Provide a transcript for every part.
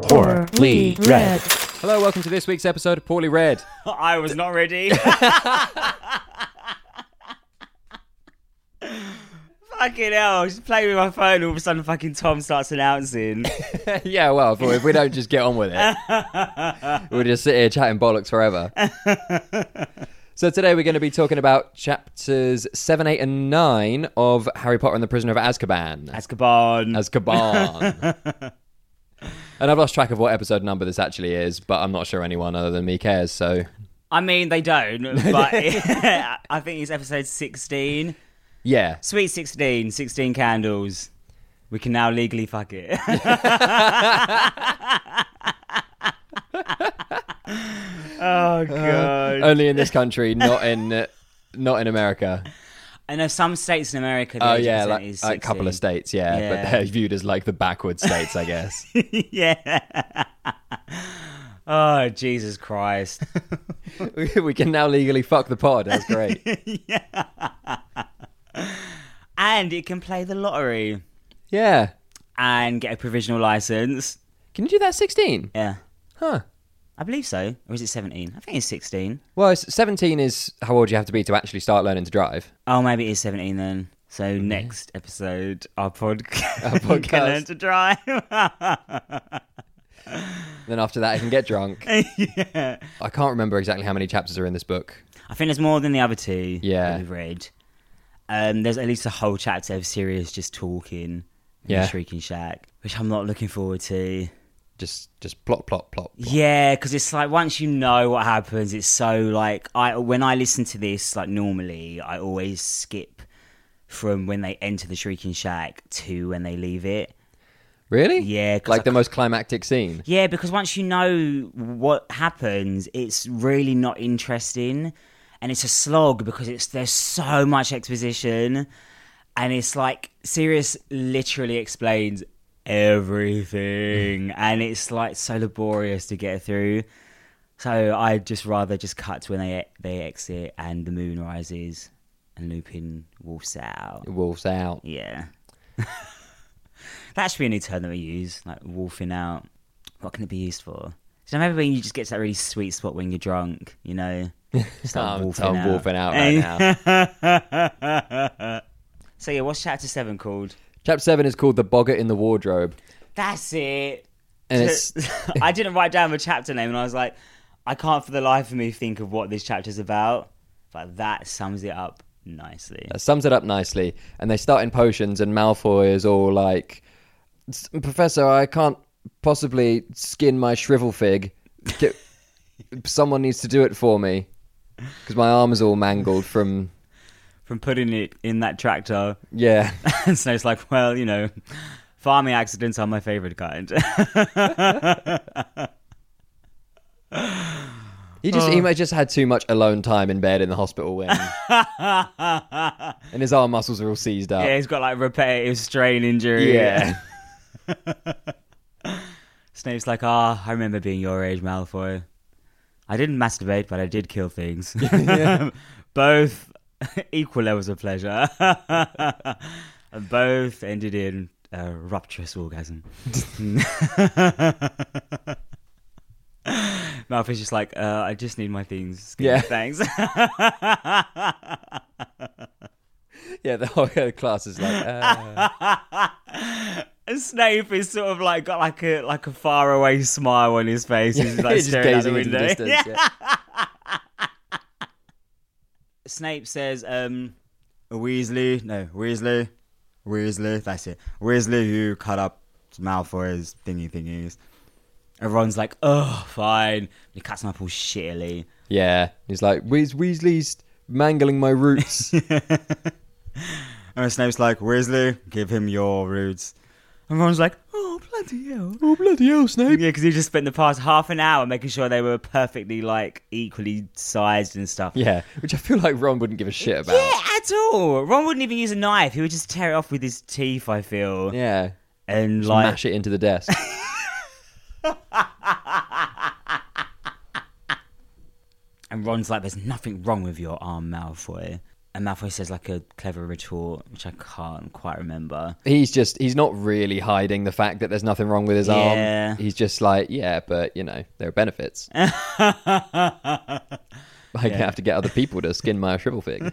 Poorly Read. Hello, welcome to this week's episode of Poorly Read. I was not ready. Fucking hell, I was just playing with my phone, all of a sudden fucking Tom starts announcing. Yeah, well, I thought if we don't just get on with it, we'll just sit here chatting bollocks forever. So today we're going to be talking about chapters 7, 8 and 9 of Harry Potter and the Prisoner of Azkaban. Azkaban. And I've lost track of what episode number this actually is, but I'm not sure anyone other than me cares, so... I mean, they don't, but I think it's episode 16. Yeah. Sweet 16, 16 candles. We can now legally fuck it. Oh, God. Only in this country, not in America. I know some states in America. Oh, yeah, like a couple of states, yeah. But they're viewed as like the backward states, I guess. Yeah. Oh, Jesus Christ. We can now legally fuck the pod. That's great. Yeah. And it can play the lottery. Yeah. And get a provisional license. Can you do that at 16? Yeah. Huh. I believe so. Or is it 17? I think it's 16. Well, 17 is how old you have to be to actually start learning to drive. Oh, maybe it is 17 then. So next episode, our podcast can learn to drive. Then after that, I can get drunk. Yeah. I can't remember exactly how many chapters are in this book. I think there's more than the other two that we've read. There's at least a whole chapter of Sirius just talking in the Shrieking Shack, which I'm not looking forward to. Just plot, plot, plot. Yeah, because it's like once you know what happens, it's so like when I listen to this, like normally, I always skip from when they enter the Shrieking Shack to when they leave it. Really? Yeah. Like the most climactic scene? Yeah, because once you know what happens, it's really not interesting. And it's a slog because there's so much exposition. And it's like, Sirius literally explains everything. And it's like so laborious to get through. So I'd just rather just cut to when they exit and the moon rises and Lupin wolfs out. Wolfs out. Yeah. That should be a new term that we use, like wolfing out. What can it be used for? So maybe when you just get to that really sweet spot when you're drunk, you know? Start wolfing out. Wolfing out right now. So yeah, what's chapter 7 called? Chapter 7 is called The Boggart in the Wardrobe. That's it. And it's... I didn't write down the chapter name and I was like, I can't for the life of me think of what this chapter's about. But that sums it up nicely. That sums it up nicely. And they start in potions and Malfoy is all like... Professor, I can't possibly skin my shrivel fig. Someone needs to do it for me. Because my arm is all mangled from putting it in that tractor. Yeah. And Snape's like, well, you know, farming accidents are my favourite kind. He just had too much alone time in bed in the hospital when... and his arm muscles are all seized up. Yeah, he's got like repetitive strain injury. Yeah. Snape's like, I remember being your age, Malfoy. I didn't masturbate, but I did kill things. Both equal levels of pleasure. And both ended in a rapturous orgasm. Malfoy's just like, I just need my things. Skinned, thanks. Yeah, the whole class is like... And Snape is sort of like got like a far away smile on his face. He's like staring out the window. Distance, yeah. Snape says, Weasley, that's it. Weasley, you cut up Malfoy's thingies. Everyone's like, oh, fine. He cuts him up all shittily. Yeah, he's like, Weasley's mangling my roots. And Snape's like, Weasley, give him your roots. Everyone's like, oh, bloody hell. Oh, bloody hell, Snape. Yeah, because he just spent the past half an hour making sure they were perfectly, like, equally sized and stuff. Yeah, which I feel like Ron wouldn't give a shit about. Yeah, at all. Ron wouldn't even use a knife. He would just tear it off with his teeth, I feel. Yeah. And, just like... mash it into the desk. And Ron's like, there's nothing wrong with your arm, Malfoy. And Malfoy says like a clever retort, which I can't quite remember. He's not really hiding the fact that there's nothing wrong with his Yeah. arm. He's just like, yeah, but, there are benefits. I have to get other people to skin my shrivel fig.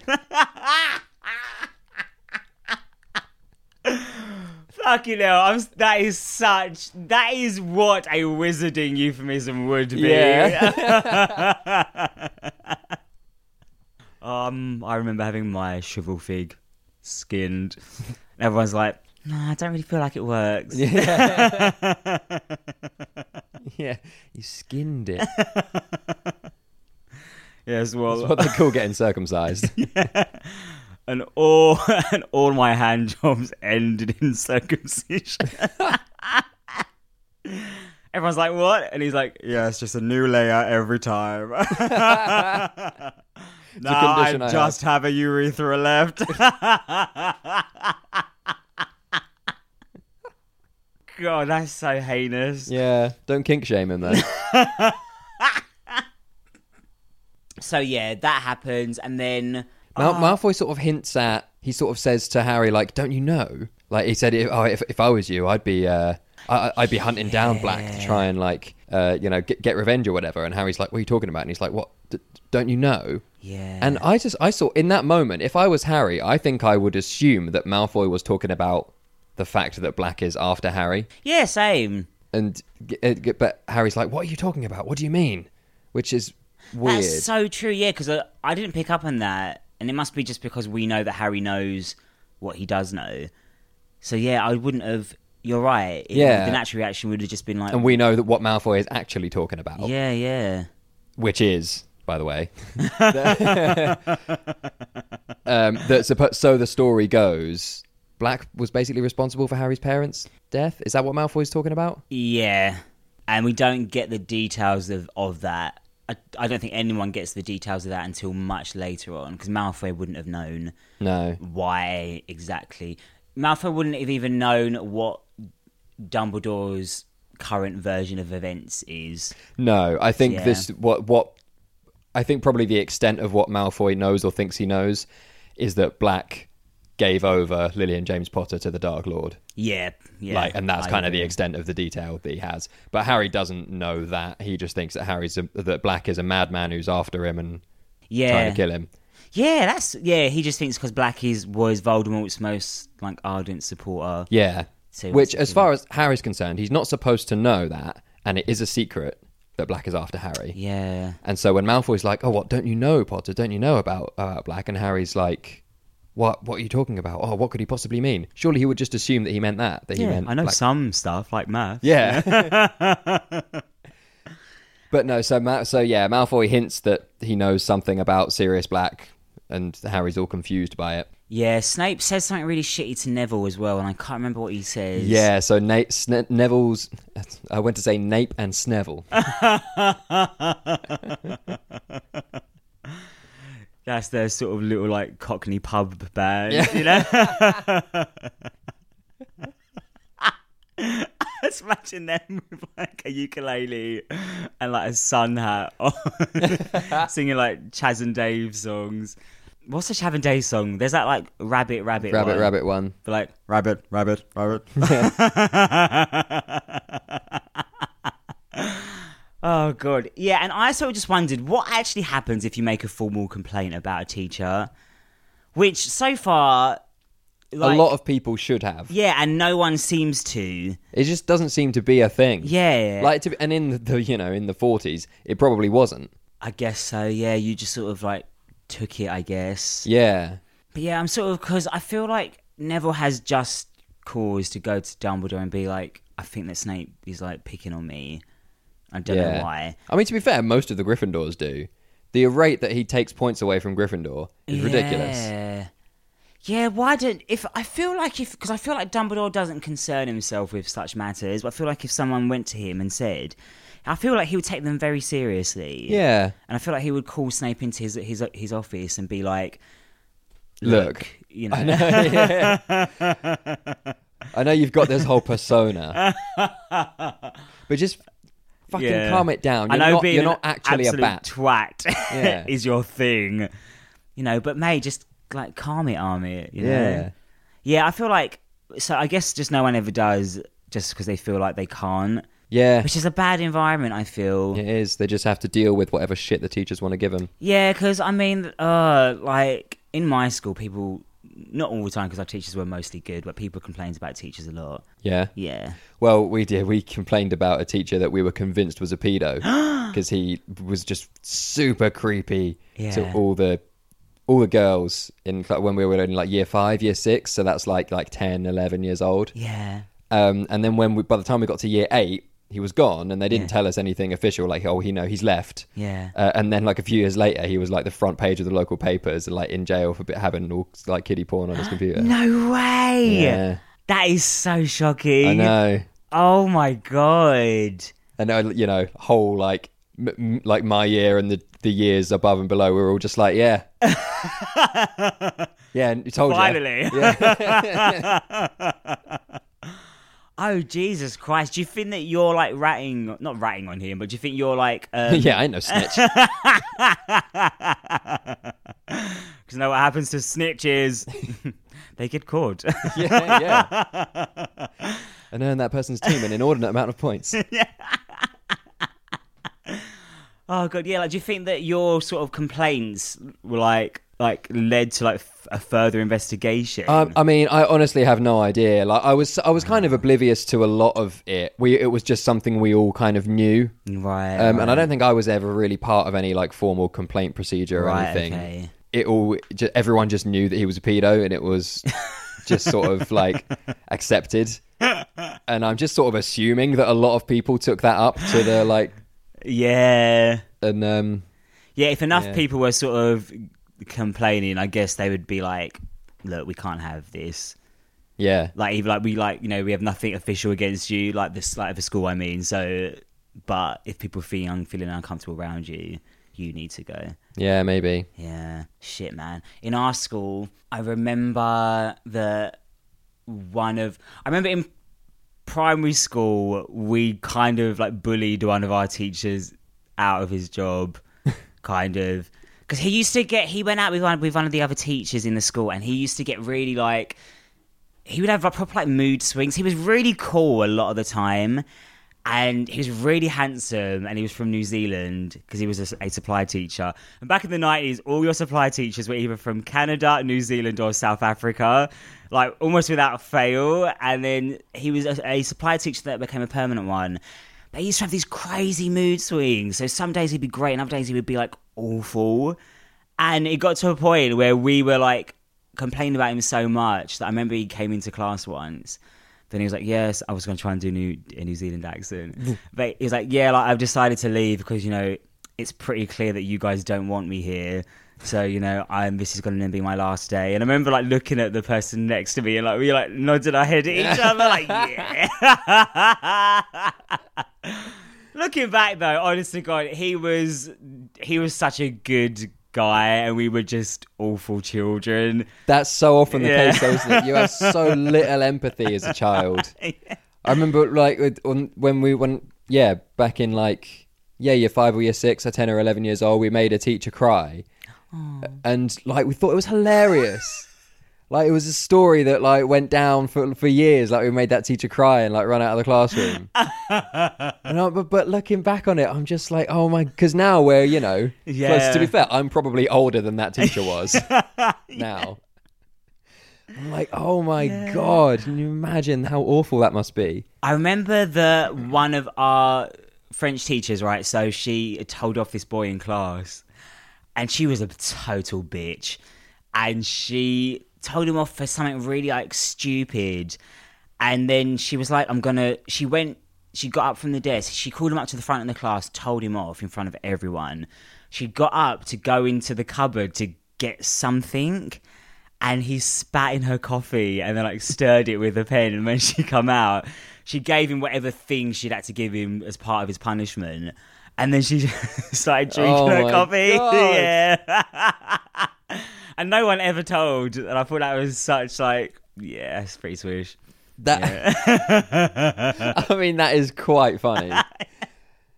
Fucking hell, that is what a wizarding euphemism would be. Yeah. I remember having my shrivel fig skinned. Everyone's like, no, I don't really feel like it works. Yeah. Yeah, you skinned it. Yes, well, That's what they call getting circumcised. yeah. And all my hand jobs ended in circumcision. Everyone's like, what? And he's like, yeah, it's just a new layer every time. Now I just have a urethra left. God, that's so heinous. Yeah, don't kink shame him though. So yeah, that happens, and then Malfoy sort of hints at. He sort of says to Harry, like, "Don't you know?" Like he said, "If I was you, I'd be hunting down Black to try and get revenge or whatever." And Harry's like, "What are you talking about?" And he's like, "What? Don't you know?" Yeah. And I saw in that moment, if I was Harry, I think I would assume that Malfoy was talking about the fact that Black is after Harry. Yeah, same. But Harry's like, "What are you talking about? What do you mean?" Which is weird. That's so true, yeah, because I didn't pick up on that. And it must be just because we know that Harry knows what he does know. So yeah, I wouldn't have... You're right. Yeah. The natural reaction would have just been like... And we know that what Malfoy is actually talking about. Yeah, yeah. Which is, by the way... so the story goes, Black was basically responsible for Harry's parents' death? Is that what Malfoy's talking about? Yeah. And we don't get the details of that. I don't think anyone gets the details of that until much later on, because Malfoy wouldn't have known why exactly. Malfoy wouldn't have even known what Dumbledore's current version of events is. No, I think I think probably the extent of what Malfoy knows or thinks he knows is that Black gave over Lily and James Potter to the Dark Lord. Yeah. And that's kind of the extent of the detail that he has. But Harry doesn't know that. He just thinks that that Black is a madman who's after him and trying to kill him. Yeah, he just thinks because Black was Voldemort's most ardent supporter. Yeah. Which, as far as Harry's concerned, he's not supposed to know that, and it is a secret that Black is after Harry. Yeah. And so when Malfoy's like, "Oh, what don't you know, Potter? Don't you know about Black?" And Harry's like, What are you talking about? Oh, what could he possibly mean? Surely he would just assume that he meant that he meant... I know some stuff, like math. Yeah. But no, so Malfoy hints that he knows something about Sirius Black, and Harry's all confused by it. Yeah, Snape says something really shitty to Neville as well, and I can't remember what he says. Yeah, so Neville's... I went to say Nape and Snevel. That's their sort of little, Cockney pub band, you know? Just imagine them with, a ukulele and, a sun hat on, singing, Chaz and Dave songs. What's the Chaz and Dave song? There's that, Rabbit one. But, Rabbit. Oh, God. Yeah, and I sort of just wondered, what actually happens if you make a formal complaint about a teacher? Which, so far... a lot of people should have. Yeah, and no one seems to. It just doesn't seem to be a thing. Yeah. And in in the 40s, it probably wasn't. I guess so, yeah. You just sort of, took it, I guess. Yeah. But yeah, I'm sort of... Because I feel like Neville has just cause to go to Dumbledore and be like, I think that Snape is, picking on me. I don't know why. I mean, to be fair, most of the Gryffindors do. The rate that he takes points away from Gryffindor is ridiculous. Yeah, why don't... Because I feel like Dumbledore doesn't concern himself with such matters, but I feel like if someone went to him and said... I feel like he would take them very seriously. Yeah. And I feel like he would call Snape into his office and be like... Look. You know. I know, yeah. I know you've got this whole persona. But just... fucking calm it down. You're not actually a bat. Twat is your thing, but May, just like calm it, arm it. You know? Yeah. Yeah, I feel like, so I guess just no one ever does just because they feel like they can't. Yeah. Which is a bad environment, I feel. It is. They just have to deal with whatever shit the teachers want to give them. Yeah, because, I mean, like, in my school, people, not all the time because our teachers were mostly good, but people complained about teachers a lot. Yeah. Yeah. Well, we did. We complained about a teacher that we were convinced was a pedo because he was just super creepy to all the girls in when we were in like year 5, year 6. So that's like 10, 11 years old. Yeah. And then by the time we got to year 8, he was gone, and they didn't tell us anything official, like, oh, he's left. Yeah. And then like a few years later, he was like the front page of the local papers, like in jail for having all like kiddie porn on his computer. No way. Yeah. That is so shocking. I know. Oh my God. And you know, whole like like my year and the years above and below, we were all just like, yeah, yeah, and told Finally. you. Yeah. Oh, Jesus Christ. Do you think that you're like not ratting on him, but do you think you're like... Yeah, I ain't no snitch. Because you know what happens to snitches? They get caught. Yeah. And earn that person's team an inordinate amount of points. Oh, God, yeah. Like, do you think that your sort of complaints were like led to like a further investigation? I mean, I honestly have no idea. Like, I was kind of oblivious to a lot of it. It was just something we all kind of knew, Right. And I don't think I was ever really part of any like formal complaint procedure or anything. Okay. Everyone just knew that he was a pedo, and it was just sort of like accepted. And I'm just sort of assuming that a lot of people took that up to the like, yeah, and yeah. If enough people were sort of complaining, I guess they would be like, look, we can't have this. Yeah. Like, even like we we have nothing official against you, like this, like the school, I mean. So, but if people feeling uncomfortable around you, you need to go. Yeah, maybe. Yeah. Shit, man. In our school, I remember in primary school, we kind of like bullied one of our teachers out of his job, kind of. Because he went out with one of the other teachers in the school, and he used to get really like, he would have like proper like mood swings. He was really cool a lot of the time, and he was really handsome, and he was from New Zealand because he was a supply teacher. And back in the 90s, all your supply teachers were either from Canada, New Zealand, or South Africa, like almost without fail. And then he was a supply teacher that became a permanent one. They used to have these crazy mood swings. So some days he'd be great, and other days he would be like awful. And it got to a point where we were like complaining about him so much that I remember he came into class once. Then he was like, yes, I was going to try and do a New Zealand accent. But he was like, yeah, like I've decided to leave because, you know, it's pretty clear that you guys don't want me here. So, you know, this is going to be my last day. And I remember like looking at the person next to me and like we like nodded our head at each other like, yeah. Looking back though, honest to God, he was such a good guy, and we were just awful children. That's so often the case, though, isn't it? You have so little empathy as a child. I remember, like, back in, like, year 5 or year 6, or 10 or 11 years old, we made a teacher cry. Aww. And, like, we thought it was hilarious. Like, it was a story that, like, went down for years. Like, we made that teacher cry and, like, run out of the classroom. But looking back on it, I'm just like, oh my... Because now we're, you know... Yeah. Close, to be fair, I'm probably older than that teacher was now. I'm like, oh my God. Can you imagine how awful that must be? I remember one of our French teachers, right? So she told off this boy in class. And she was a total bitch. And she... told him off for something really like stupid, and then she was like, she got up from the desk, she called him up to the front of the class, told him off in front of everyone. She got up to go into the cupboard to get something, and he spat in her coffee and then like stirred it with a pen, and when she come out, she gave him whatever thing she'd had to give him as part of his punishment, and then she started drinking her coffee. God. Yeah. And no one ever told, and I thought that was such like, yeah, it's pretty swish. I mean, that is quite funny.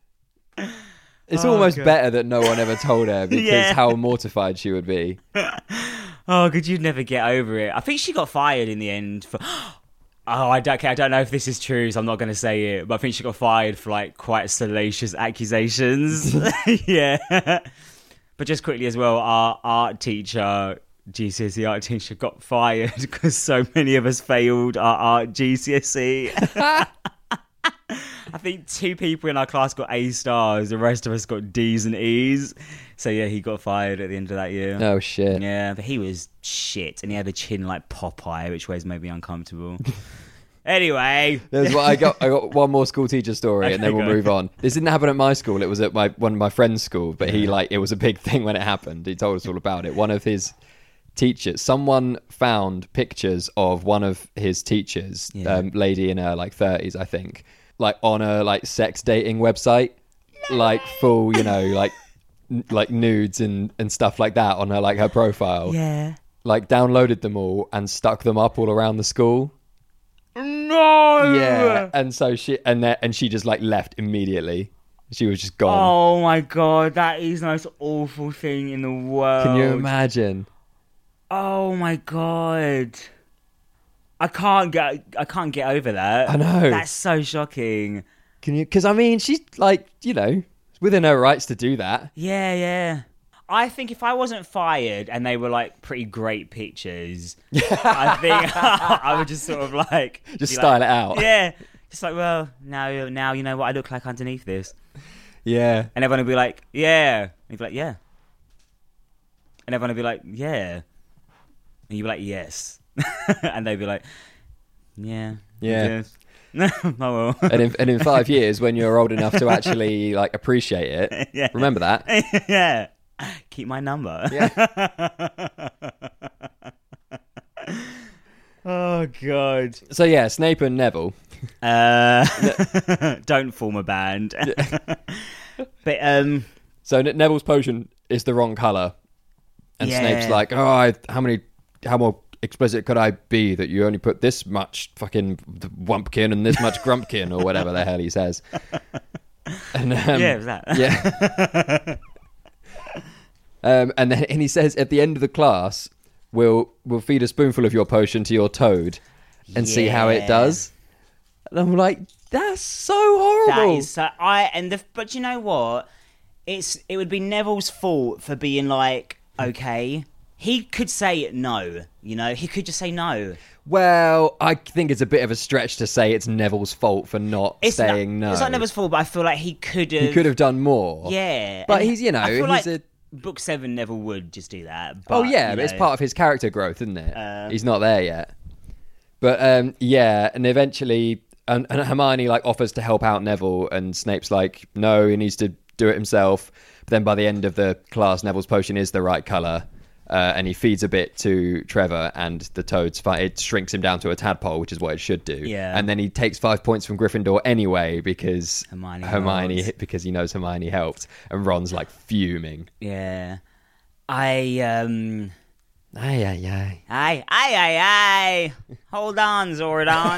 It's almost better that no one ever told her, because how mortified she would be. Oh, could you never get over it? I think she got fired in the end for... Oh, I don't know if this is true, so I'm not going to say it. But I think she got fired for like quite salacious accusations. Yeah. But just quickly as well, our art teacher, GCSE art teacher, got fired because so many of us failed our art GCSE. I think 2 people in our class got A stars. The rest of us got D's and E's. So yeah, he got fired at the end of that year. Oh shit. Yeah, but he was shit, and he had a chin like Popeye, which always made me uncomfortable. Anyway, I got one more school teacher story, and then Okay, we'll go. move on. This didn't happen at my school. It was at one of my friend's school, but it was a big thing when it happened. He told us all about it. One of his teachers, someone found pictures of one of his teachers, lady in her like 30s, I think, like on a like sex dating website, like full, like nudes and stuff like that on her profile. yeah. Like downloaded them all and stuck them up all around the school. No. Yeah, and so she just like left immediately. She was just gone. Oh my god, that is the most awful thing in the world. Can you imagine? Oh my god. I can't get over that. I know. That's so shocking. Can you? Because I mean, she's like, it's within her rights to do that. Yeah. I think if I wasn't fired and they were like pretty great pictures, I think I would just sort of like Just be style like, it out. Yeah, just like, well, now you know what I look like underneath this, Yeah. and everyone would be like, yeah, and you'd be like, yeah, and everyone would be like, yeah, and you'd be like, yes, and they'd be like, yeah. Oh well. And in 5 years, when you're old enough to actually like appreciate it, Yeah. remember that. Yeah. Keep my number. Yeah. Oh god. So yeah, Snape and Neville. Don't form a band. But So Neville's potion is the wrong color, and Yeah. Snape's like, how more explicit could I be that you only put this much fucking wumpkin and this much grumpkin or whatever the hell he says. And, yeah, it was that. Yeah. And he says at the end of the class, we'll feed a spoonful of your potion to your toad and see how it Yeah. does. And I'm like, that's so horrible. That is so, but you know what? It would be Neville's fault for being like, okay. He could say no, he could just say no. Well, I think it's a bit of a stretch to say it's Neville's fault for not saying no. It's not Neville's fault, but I feel like he could have. He could have done more. Yeah. But and he's, I feel he's like Book 7 Neville would just do that. But But, but it's part of his character growth, isn't it? He's not there yet. But and eventually, and Hermione like offers to help out Neville, and Snape's like, no, he needs to do it himself. But then by the end of the class, Neville's potion is the right color. And he feeds a bit to Trevor, and the toad's fine. It shrinks him down to a tadpole, which is what it should do. Yeah. And then he takes 5 points from Gryffindor anyway because Hermione helped. because he knows Hermione helped, and Ron's like fuming. Yeah. Aye. Aye. Hold on, Zordon.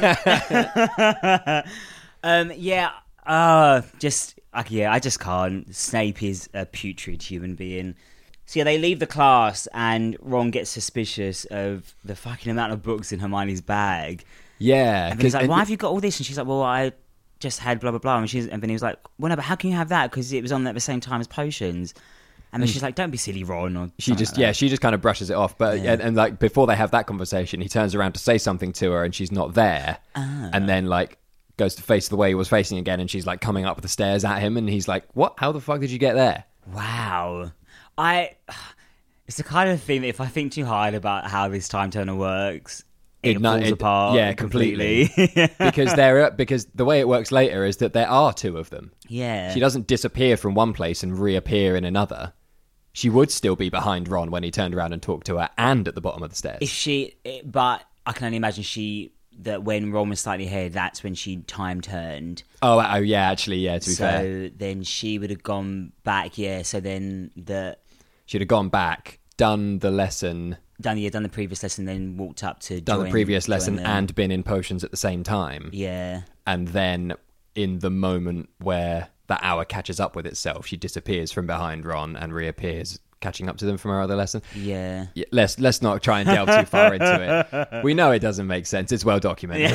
I just can't. Snape is a putrid human being. So yeah, they leave the class and Ron gets suspicious of the fucking amount of books in Hermione's bag. Yeah. And he's like, why have you got all this? And she's like, well, I just had blah, blah, blah. And then he was like, well, no, but how can you have that? Because it was on at the same time as potions. And then she's like, don't be silly, Ron. Or she just kind of brushes it off. But and like before they have that conversation, he turns around to say something to her and she's not there. And then like goes to face the way he was facing again, and she's like coming up the stairs at him, and he's like, what? How the fuck did you get there? Wow. It's the kind of thing that if I think too hard about how this time turner works, it falls apart. Yeah, completely. because the way it works later is that there are 2 of them. Yeah. She doesn't disappear from one place and reappear in another. She would still be behind Ron when he turned around and talked to her, and at the bottom of the stairs. But I can only imagine that when Ron was slightly ahead, that's when she time turned. Oh yeah, actually, yeah, to be fair. So then she would have gone back, yeah, so then she'd have gone back, done the lesson. Done the previous lesson, then walked up to done the previous lesson them. And been in potions at the same time. Yeah. And then in the moment where that hour catches up with itself, she disappears from behind Ron and reappears catching up to them from her other lesson. Yeah. Let's not try and delve too far into it. We know it doesn't make sense. It's well documented.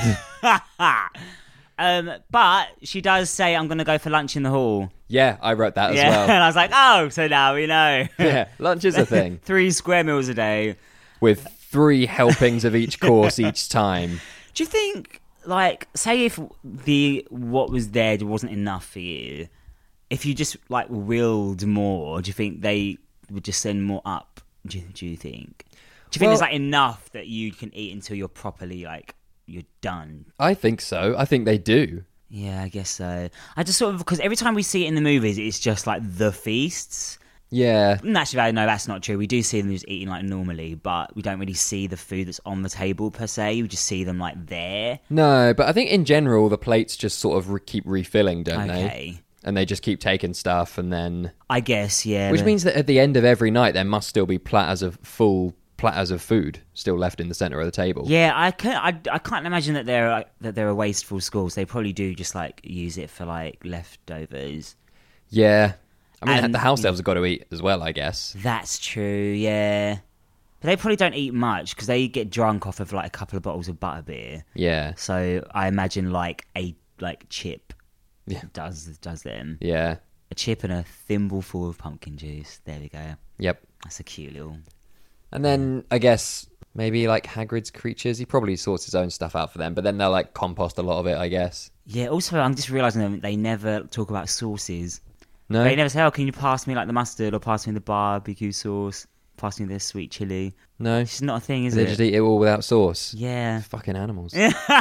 But she does say, I'm going to go for lunch in the hall. Yeah, I wrote that as And well. I was like, oh, so now we know. Yeah, lunch is a thing. 3 square meals a day. With 3 helpings of each course each time. Do you think, like, say if what was there wasn't enough for you, if you just, like, willed more, do you think they would just send more up? Do you think? Do you think there's, like, enough that you can eat until you're properly, like, you're done? I think so. I think they do. Yeah, I guess so. I just sort of, because every time we see it in the movies, it's just like the feasts. Yeah. Naturally, no, that's not true. We do see them just eating like normally, but we don't really see the food that's on the table per se. We just see them like there. No, but I think in general, the plates just sort of keep refilling, don't Okay. they? And they just keep taking stuff and then... I guess, yeah. Which means that at the end of every night, there must still be full platters of food still left in the centre of the table. Yeah, I can't imagine that they're a wasteful schools. They probably do just like use it for like leftovers. Yeah. I mean, And- the house elves have got to eat as well, I guess. That's true, yeah. But they probably don't eat much because they get drunk off of like a couple of bottles of butterbeer. Yeah. So I imagine like a chip Yeah. does them. Yeah. A chip and a thimbleful of pumpkin juice. There we go. Yep. That's a cute little... And then, I guess, maybe like Hagrid's creatures, he probably sorts his own stuff out for them, but then they'll like compost a lot of it, I guess. Yeah, also I'm just realising they never talk about sauces. No? They never say, oh, can you pass me like the mustard or pass me the barbecue sauce? Pass me the sweet chilli. No? It's just not a thing, is They it? just eat it all without sauce. Yeah. Fucking animals.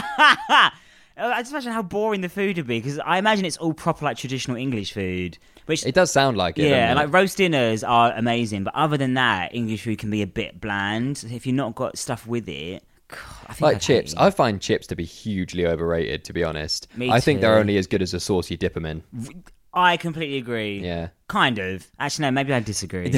I just imagine how boring the food would be because I imagine it's all proper like traditional English food. Which, It does sound like it. yeah, doesn't and it? like roast dinners are amazing, but other than that, English food can be a bit bland. If you've not got stuff with it, I think Like I'd chips. hate it. I find chips to be hugely overrated, to be honest. Me I think they're too. only as good as the sauce you dip them in. I completely agree. Yeah. Kind of. Actually, no, maybe I disagree.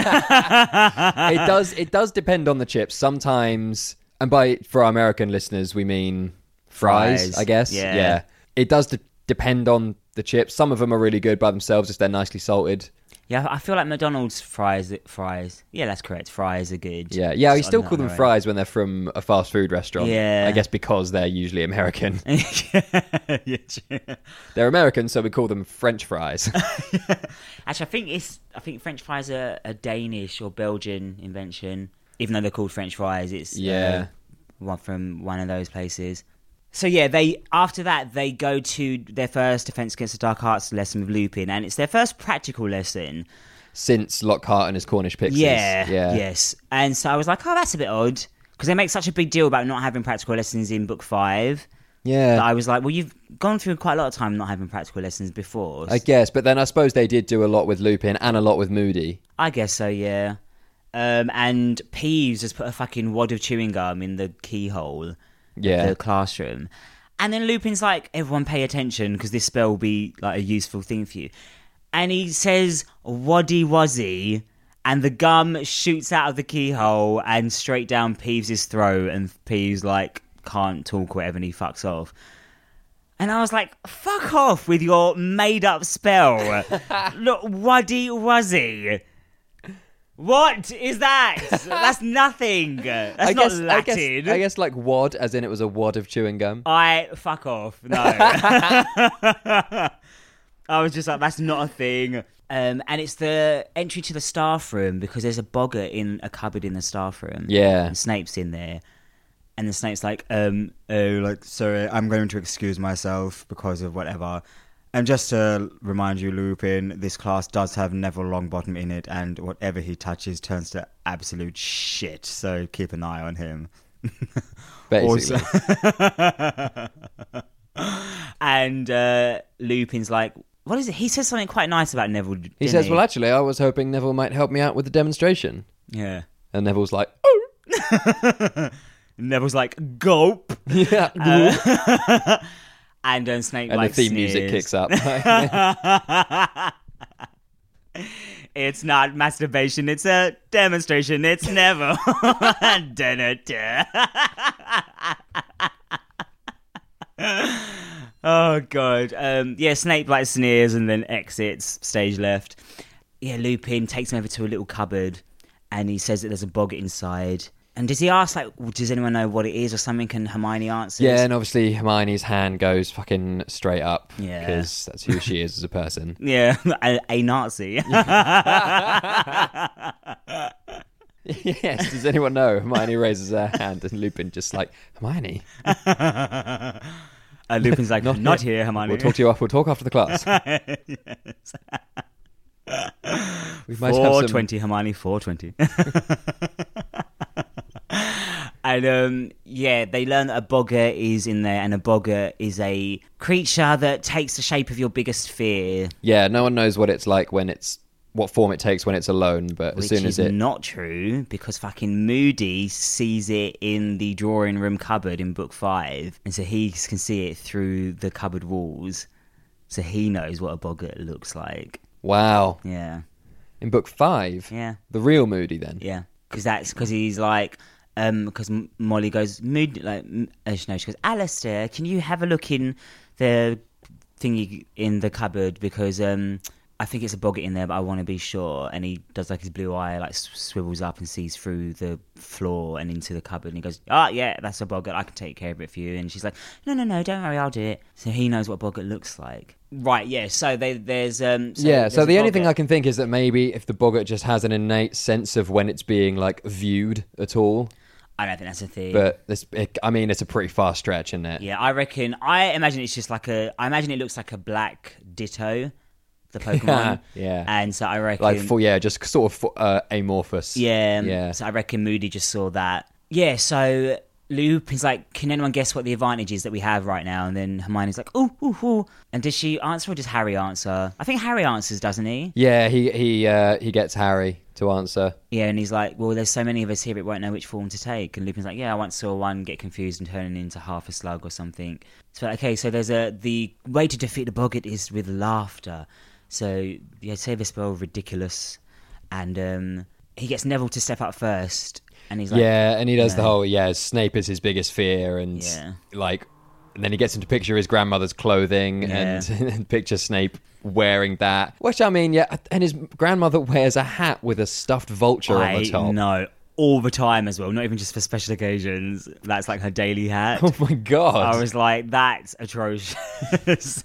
It does depend on the chips. Sometimes, and for our American listeners, we mean fries, I guess. Yeah. It does depend on the chips. Some of them are really good by themselves if they're nicely salted. Yeah, I feel like McDonald's fries. Yeah, that's correct. Fries are good. Yeah, yeah. We Just still on call them their own. fries when they're from a fast food restaurant. Yeah. I guess because they're usually American. Yeah, true. They're American, so we call them French fries. Actually, I think French fries are a Danish or Belgian invention. Even though they're called French fries, it's Yeah. one from one of those places. So yeah, after that they go to their first Defense Against the Dark Arts lesson with Lupin, and it's their first practical lesson. Since Lockhart and his Cornish pixies. Yeah, Yeah. yes. And so I was like, oh, that's a bit odd because they make such a big deal about not having practical lessons in Book 5. Yeah. That I was like, well, you've gone through quite a lot of time not having practical lessons before. I guess, but then I suppose they did do a lot with Lupin and a lot with Moody. I guess so, yeah. And Peeves has put a fucking wad of chewing gum in the keyhole Yeah. of the classroom. And then Lupin's like, everyone pay attention because this spell will be like a useful thing for you. And he says, waddy wazzy, and the gum shoots out of the keyhole and straight down Peeves' throat, and Peeves like can't talk or whatever, and he fucks off. And I was like, fuck off with your made up spell. Look, waddy wazzy. What is that? That's nothing. That's not Latin. I guess like wad, as in it was a wad of chewing gum. Fuck off. No. I was just like, that's not a thing. And it's the entry to the staff room because there's a boggart in a cupboard in the staff room. Yeah. And Snape's in there. And the Snape's like, sorry, I'm going to excuse myself because of whatever. And just to remind you, Lupin, this class does have Neville Longbottom in it, and whatever he touches turns to absolute shit. So keep an eye on him. Basically. And Lupin's like, what is it? He says something quite nice about Neville. He says, well, actually, I was hoping Neville might help me out with the demonstration. Yeah. And Neville's like, oh. Neville's like, gulp. Yeah. And Snape And like the theme music sneers. kicks up. It's not masturbation, it's a demonstration. It's never. Oh god. Yeah, Snape like sneers and then exits stage left. Lupin takes him over to a little cupboard, and he says that there's a boggart inside. And does he ask, like, does anyone know what it is or something? And Hermione answers. Yeah, and obviously Hermione's hand goes fucking straight up. Yeah. Because that's who she is as a person. Yeah, a Nazi. Yes, does anyone know? Hermione raises her hand and Lupin just like, Hermione? Lupin's like, not here, Hermione. We'll talk after the class. Yes. We might have some... 420, Hermione, 420. And they learn that a boggart is in there, and a boggart is a creature that takes the shape of your biggest fear. Yeah, no one knows what it's like what form it takes when it's alone, but as soon as Which is not true, because fucking Moody sees it in the drawing room cupboard in book 5, and so he can see it through the cupboard walls, so he knows what a boggart looks like. Wow. Yeah. In book 5? Yeah. The real Moody then? Yeah. Because he's like... Because Molly goes, Moody, like, she goes, Alistair, can you have a look in the thingy in the cupboard? Because I think it's a boggart in there, but I want to be sure. And he does like his blue eye, like swivels up and sees through the floor and into the cupboard. And he goes, yeah, that's a boggart. I can take care of it for you. And she's like, no, don't worry, I'll do it. So he knows what a boggart looks like. Right, yeah. So there's so the only thing I can think is that maybe if the boggart just has an innate sense of when it's being like viewed at all. I don't think that's a thing. But it's a pretty far stretch, isn't it? Yeah, I imagine it's just like I imagine it looks like a black Ditto, the Pokemon. Yeah. And so I reckon... just sort of amorphous. Yeah. So I reckon Moody just saw that. Yeah, so Lupin's like, can anyone guess what the advantage is that we have right now? And then Hermione's like, ooh. And does she answer or does Harry answer? I think Harry answers, doesn't he? Yeah, he gets Harry to answer. Yeah, and he's like, well, there's so many of us here, it won't know which form to take. And Lupin's like, yeah, I once saw one get confused and turn into half a slug or something. So, okay, so there's the way to defeat the boggart is with laughter. So, say the spell ridiculous. And he gets Neville to step up first. And he's like... Yeah, and he does the whole, Snape is his biggest fear. And, and then he gets him to picture his grandmother's clothing and picture Snape wearing that. Which, I mean, and his grandmother wears a hat with a stuffed vulture on the top. I know. All the time as well, not even just for special occasions. That's like her daily hat. Oh my God. I was like, that's atrocious.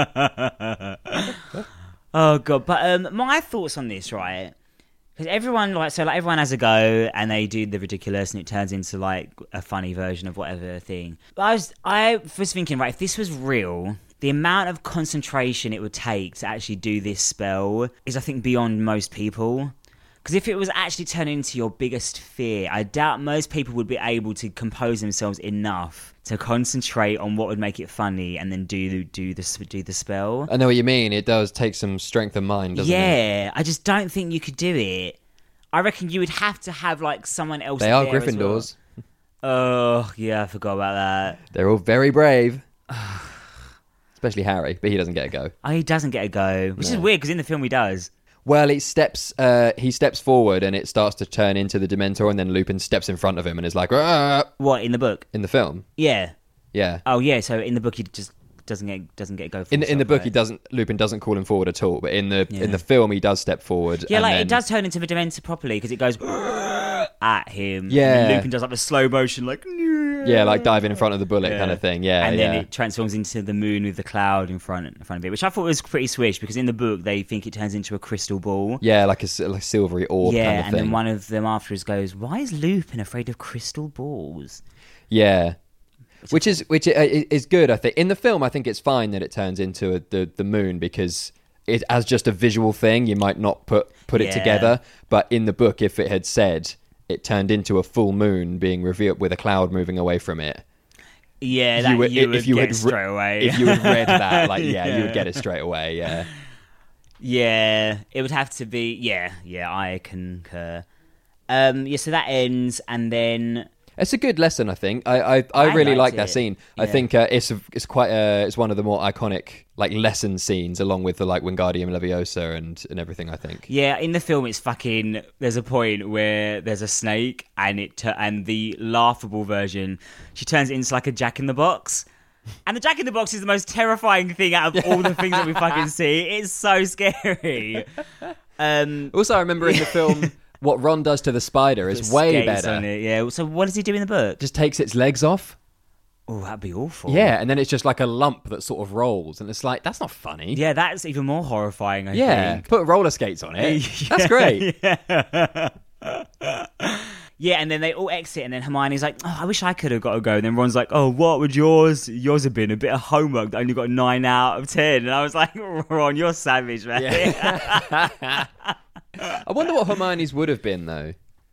Oh God. But my thoughts on this, right? Because everyone everyone has a go and they do the ridiculous and it turns into like a funny version of whatever thing. But I was thinking, right, if this was real, the amount of concentration it would take to actually do this spell is, I think, beyond most people. Because if it was actually turning into your biggest fear, I doubt most people would be able to compose themselves enough to concentrate on what would make it funny and then do the spell. I know what you mean. It does take some strength of mind, doesn't it? Yeah, I just don't think you could do it. I reckon you would have to have like someone else. They are there Gryffindors. As well. Oh yeah, I forgot about that. They're all very brave. Especially Harry, but he doesn't get a go. Oh, he doesn't get a go, which is weird because in the film he does. Well, he steps forward and it starts to turn into the Dementor, and then Lupin steps in front of him and is like, "Argh!" What, in the book? In the film? Yeah. Yeah. Oh yeah, so in the book he just doesn't get a go. In the book, Lupin doesn't call him forward at all, but in the film he does step forward. Yeah, and it does turn into the Dementor properly because it goes at him. Yeah. And Lupin does like the slow motion, like. Yeah, like diving in front of the bullet kind of thing. Yeah, and then it transforms into the moon with the cloud in front of it, which I thought was pretty swish because in the book they think it turns into a crystal ball. Yeah, like a silvery orb kind of thing. Yeah, and then one of them afterwards goes, "Why is Lupin afraid of crystal balls?" Yeah, which is good. I think in the film, I think it's fine that it turns into the moon because it as just a visual thing, you might not put it together. But in the book, if it had said it turned into a full moon being revealed with a cloud moving away from it. Yeah, you would get it straight away. If you had read that, you would get it straight away, yeah. Yeah, it would have to be, yeah, I concur. So that ends, and then... It's a good lesson, I think. I really like that scene. Yeah. I think it's one of the more iconic like lesson scenes, along with the like Wingardium Leviosa and everything. I think. Yeah, in the film, it's fucking. There's a point where there's a snake, and and the laughable version, she turns it into like a Jack in the Box. And the Jack in the Box is the most terrifying thing out of all the things that we fucking see. It's so scary. Also, I remember in the film, what Ron does to the spider is way Skates better. on it, yeah. So what does he do in the book? Just takes its legs off. Oh, that'd be awful. Yeah, and then it's just like a lump that sort of rolls, and it's like, that's not funny. Yeah, that's even more horrifying, I Yeah, think. put roller skates on it. That's great. Yeah, and then they all exit, and then Hermione's like, oh, I wish I could have got a go. And then Ron's like, oh, what would yours have been? A bit of homework that only got 9 out of 10. And I was like, Ron, you're savage, man. Yeah. I wonder what Hermione's would have been, though.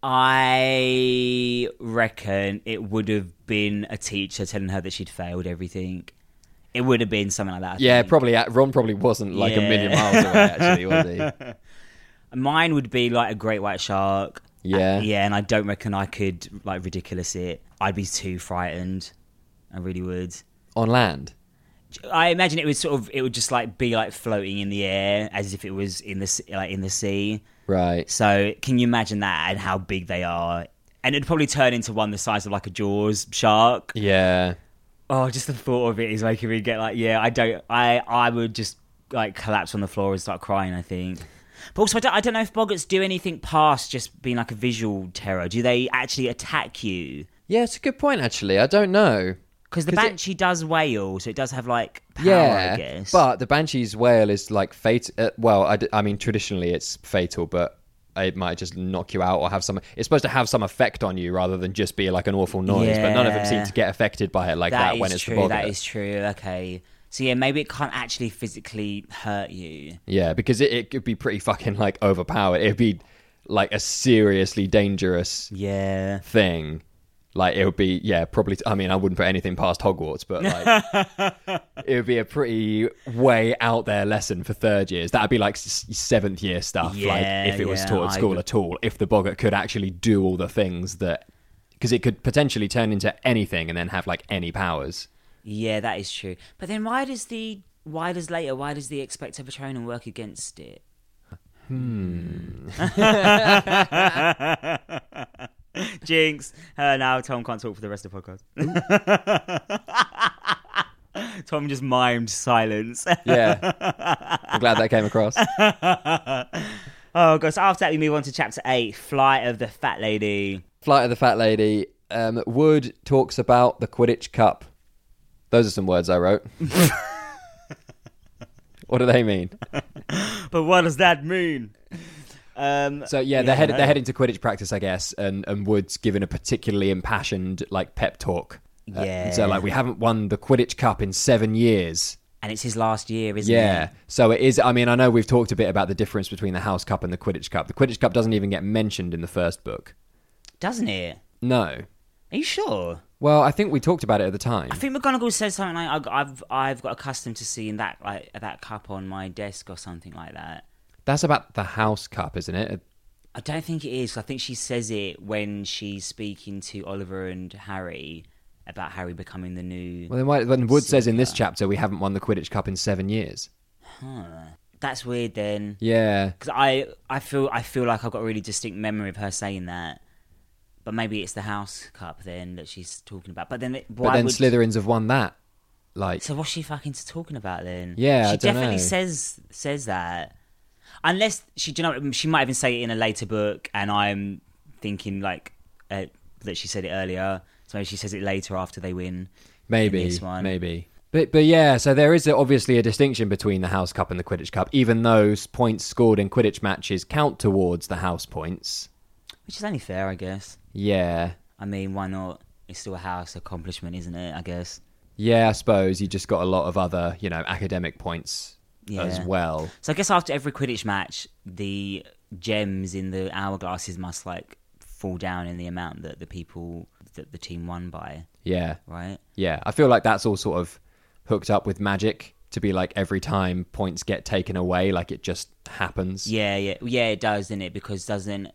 I reckon it would have been a teacher telling her that she'd failed everything. It would have been something like that. I think. Probably. Ron probably wasn't like a million miles away, actually, was he? Mine would be like a great white shark. Yeah. Yeah, and I don't reckon I could like ridiculous it. I'd be too frightened. I really would. On land? I imagine it would just like be like floating in the air as if it was in the sea. Right. So can you imagine that and how big they are? And it'd probably turn into one the size of like a Jaws shark. Yeah. Oh, just the thought of it is making me get like, yeah, I would just like collapse on the floor and start crying, I think. But also, I don't know if boggarts do anything past just being like a visual terror. Do they actually attack you? Yeah, it's a good point, actually. I don't know. Because the Banshee does wail, so it does have like power, I guess. But the Banshee's wail is like fatal. I mean, traditionally it's fatal, but it might just knock you out or have some. It's supposed to have some effect on you rather than just be like an awful noise. But none of them seem to get affected by it like that when it's true, the boggart. That is true. Okay. So yeah, maybe it can't actually physically hurt you. Yeah, because it could be pretty fucking like overpowered. It'd be like a seriously dangerous thing. Like it would be, probably. I mean, I wouldn't put anything past Hogwarts, but like it would be a pretty way out there lesson for third years. That'd be like 7th year stuff. Yeah, like if it was taught at school at all. If the boggart could actually do all the things that, because it could potentially turn into anything and then have like any powers. Yeah, that is true. But then why does the Expecto Patronum work against it? Jinx. Now Tom can't talk for the rest of the podcast. Tom just mimed silence. Yeah. I'm glad that came across. Oh, God. So after that, we move on to chapter 8, Flight of the Fat Lady. Flight of the Fat Lady. Wood talks about the Quidditch Cup. Those are some words I wrote. What do they mean? But what does that mean? They're heading to Quidditch practice, I guess, and Wood's given a particularly impassioned like pep talk. So like, we haven't won the Quidditch Cup in 7 years. And it's his last year, isn't it? Yeah. So it is. I mean, I know we've talked a bit about the difference between the House Cup and the Quidditch Cup. The Quidditch Cup doesn't even get mentioned in the first book. Doesn't it? No. Are you sure? Well, I think we talked about it at the time. I think McGonagall says something like, "I've got accustomed to seeing that cup on my desk" or something like that. That's about the House Cup, isn't it? I don't think it is. I think she says it when she's speaking to Oliver and Harry about Harry becoming the new. Well, when Wood says in this chapter, we haven't won the Quidditch Cup in 7 years. Huh. That's weird then. Yeah. Because I feel like I've got a really distinct memory of her saying that. But maybe it's the House Cup then that she's talking about. But then Slytherins have won that. Like, so what's she fucking talking about then? Yeah, she I don't definitely know. says that. Unless she might even say it in a later book, and I'm thinking like that she said it earlier. So maybe she says it later after they win. Maybe this one. Maybe. But yeah, so there is obviously a distinction between the House Cup and the Quidditch Cup, even though points scored in Quidditch matches count towards the house points. Which is only fair, I guess. Yeah. I mean, why not? It's still a house accomplishment, isn't it? I guess. Yeah, I suppose you just got a lot of other, academic points as well. So I guess after every Quidditch match, the gems in the hourglasses must like fall down in the amount that the team won by. Yeah. Right? Yeah. I feel like that's all sort of hooked up with magic to be like every time points get taken away, like it just happens. Yeah, it does, doesn't it? Because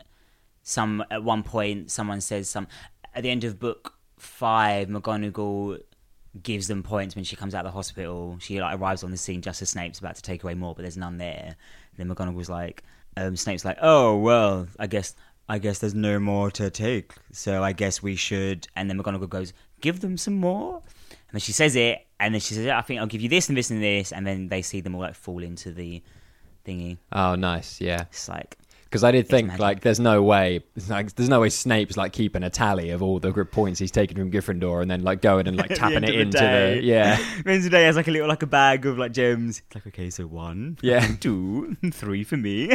at one point someone says at the end of book 5, McGonagall gives them points when she comes out of the hospital. She like arrives on the scene just as Snape's about to take away more, but there's none there. And then McGonagall's like, Snape's like, oh well, I guess there's no more to take, so I guess we should. And then McGonagall goes, give them some more. And then she says it, and then she says, I think I'll give you this and this and this. And then they see them all like fall into the thingy. Oh, nice. Yeah. It's like, Because I did think, magic. like, there's no way Snape's, like, keeping a tally of all the points he's taken from Gryffindor and then, like, going and, like, At the tapping end it of the into day. the... Yeah. Then today has like a bag of like gems. It's like, okay, so 1, Yeah. 2, 3 for me.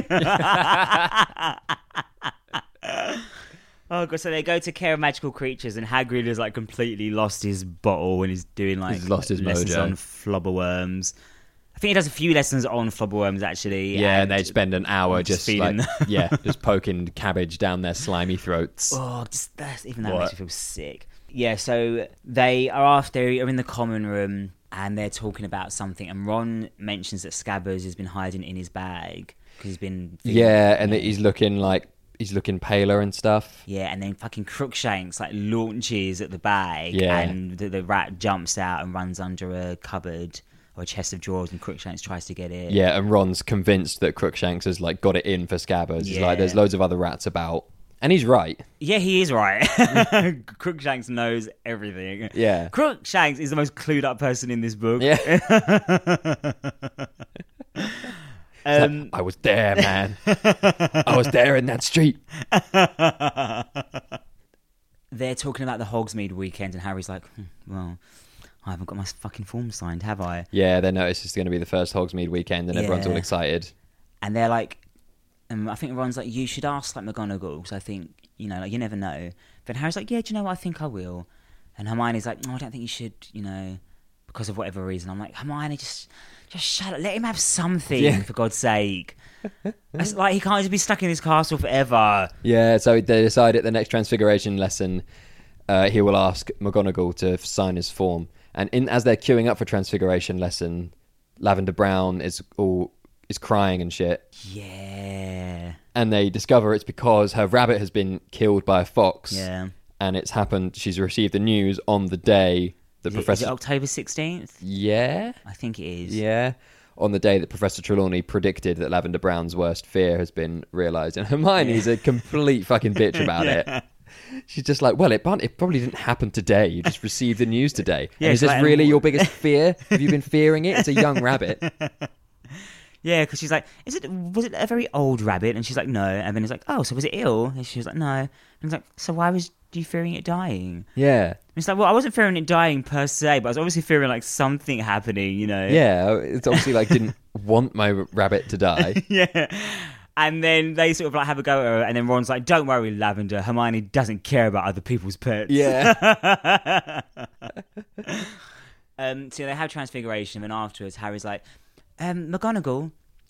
Oh god! So they go to care of magical creatures, and Hagrid has like completely lost his bottle, and he's doing like He's lost his lessons mojo. on flubberworms. I think he does a few lessons on flubberworms actually. Yeah, and they spend an hour just feeding like, them. just poking cabbage down their slimy throats. Oh, even that What? makes me feel sick. Yeah, so they are in the common room, and they're talking about something, and Ron mentions that Scabbers has been hiding in his bag because he's been And that he's looking paler and stuff. Yeah, and then fucking Crookshanks like launches at the bag, Yeah. and the rat jumps out and runs under a cupboard or a chest of drawers, and Crookshanks tries to get in. Yeah, and Ron's convinced that Crookshanks has like got it in for Scabbers. He's like, Yeah. there's loads of other rats about, and he's right. Yeah, he is right. Crookshanks knows everything. Yeah. Crookshanks is the most clued up person in this book. Yeah, Um, I was there, man. I was there in that street. they're talking about the Hogsmeade weekend, and Harry's like, well, I haven't got my fucking form signed, have I? Yeah, they notice it's going to be the first Hogsmeade weekend, and everyone's Yeah. all excited. And they're like, I think Ron's like, you should ask like McGonagall, because I think, like, you never know. But Harry's like, yeah, do you know what, I think I will. And Hermione's like, no, I don't think you should, because of whatever reason. I'm like, Hermione, just shut up, let him have something, Yeah. for God's sake. It's like, he can't just be stuck in his castle forever. Yeah, so they decide at the next Transfiguration lesson, he will ask McGonagall to sign his form. And as they're queuing up for Transfiguration lesson, Lavender Brown is crying and shit. Yeah. And they discover it's because her rabbit has been killed by a fox. Yeah. And it's happened, she's received the news on the day that Is Professor... it October 16th? Yeah? I think it is. Yeah. On the day that Professor Trelawney predicted that Lavender Brown's worst fear has been realised. And Hermione's a complete fucking bitch about it. She's just like, well, it probably didn't happen today. You just received the news today. Yeah, And is it's this like- really your biggest fear? Have you been fearing it? It's a young rabbit. Yeah, because she's like, was it a very old rabbit? And she's like, no. And then he's like, oh, so was it ill? And she was like, no. And he's like, so why was you fearing it dying? Yeah. And it's like, well, I wasn't fearing it dying per se, but I was obviously fearing like something happening, Yeah. It's obviously like didn't want my rabbit to die. Yeah. And then they sort of like have a go at her, and then Ron's like, don't worry, Lavender, Hermione doesn't care about other people's pets. Yeah. So they have Transfiguration, and afterwards Harry's like, Professor,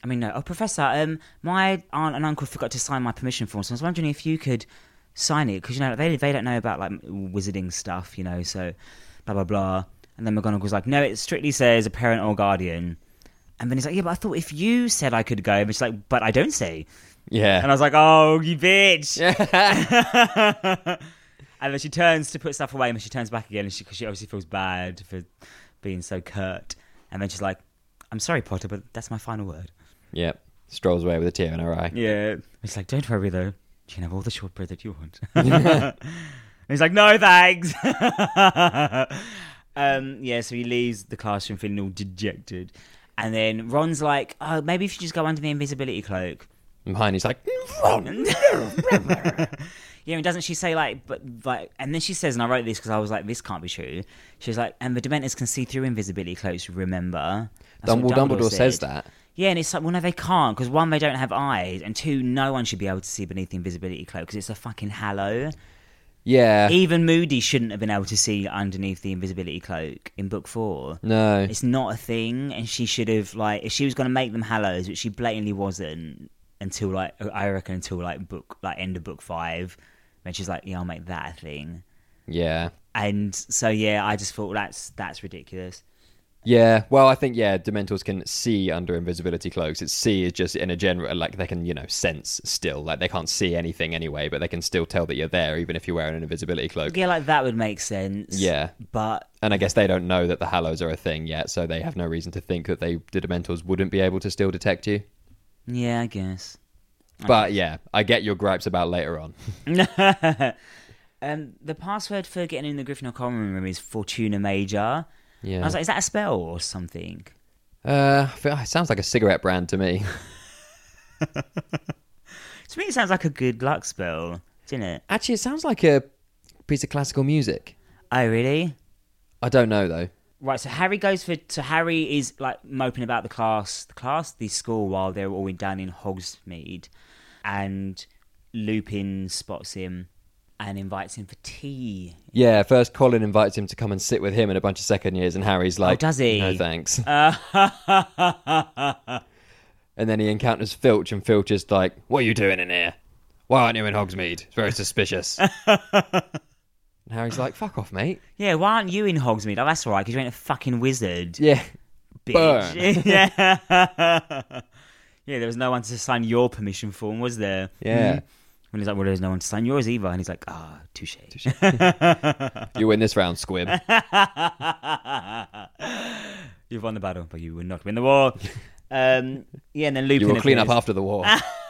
my aunt and uncle forgot to sign my permission form, so I was wondering if you could sign it, because they don't know about like wizarding stuff, so blah blah blah. And then McGonagall's like, no, it strictly says a parent or guardian. And then he's like, yeah, but I thought if you said I could go, and she's like, but I don't say. Yeah. And I was like, oh, you bitch. Yeah. And then she turns to put stuff away, and then she turns back again, because she obviously feels bad for being so curt. And then she's like, I'm sorry, Potter, but that's my final word. Yep. Strolls away with a tear in her eye. Yeah. It's like, don't worry, though. You can have all the shortbread that you want. And he's like, no, thanks. So he leaves the classroom feeling all dejected. And then Ron's like, oh, maybe if you just go under the invisibility cloak. And Hermione's like, Yeah, and doesn't she say and then she says, and I wrote this because I was like, this can't be true. She's like, and the Dementors can see through invisibility cloaks, remember? That's what Dumbledore says said. that. Yeah, and it's like, well, no, they can't, because one, they don't have eyes, and two, no one should be able to see beneath the invisibility cloak, because it's a fucking hallow. Yeah. Even Moody shouldn't have been able to see underneath the invisibility cloak in book 4. No. It's not a thing, and she should have, like, if she was going to make them hallows, which she blatantly wasn't, until, like, I reckon until, like, end of book 5, when she's like, yeah, I'll make that a thing. Yeah. And so, yeah, I just thought that's ridiculous. Yeah, well, I think, Dementors can see under invisibility cloaks. It's see is just in a general, like, they can, sense still. Like, they can't see anything anyway, but they can still tell that you're there, even if you're wearing an invisibility cloak. Yeah, like, that would make sense. Yeah. But... And I guess they don't know that the Hallows are a thing yet, so they have no reason to think that the Dementors wouldn't be able to still detect you. Yeah, I guess. But, yeah, I get your gripes about later on. The password for getting in the Gryffindor common room is Fortuna Major. Yeah. I was like, is that a spell or something? It sounds like a cigarette brand to me. To me, it sounds like a good luck spell, doesn't it? Actually, it sounds like a piece of classical music. Oh, really? I don't know though. Right, so Harry is like moping about the school while they're all down in Hogsmeade, and Lupin spots him and invites him for tea. Yeah, first Colin invites him to come and sit with him and a bunch of second years, and Harry's like, does he? No thanks. And then he encounters Filch, and Filch is like, what are you doing in here? Why aren't you in Hogsmeade? It's very suspicious. And Harry's like, fuck off, mate. Yeah, why aren't you in Hogsmeade? Oh, that's all right, because you ain't a fucking wizard. Yeah. Bitch. Yeah. Yeah, there was no one to sign your permission form, was there? Yeah. When he's like, well, there's no one to sign yours either. And he's like, touche. You win this round, Squib. You've won the battle, but you will not win the war. Yeah, and then Lupin You will clean up appears. after the war.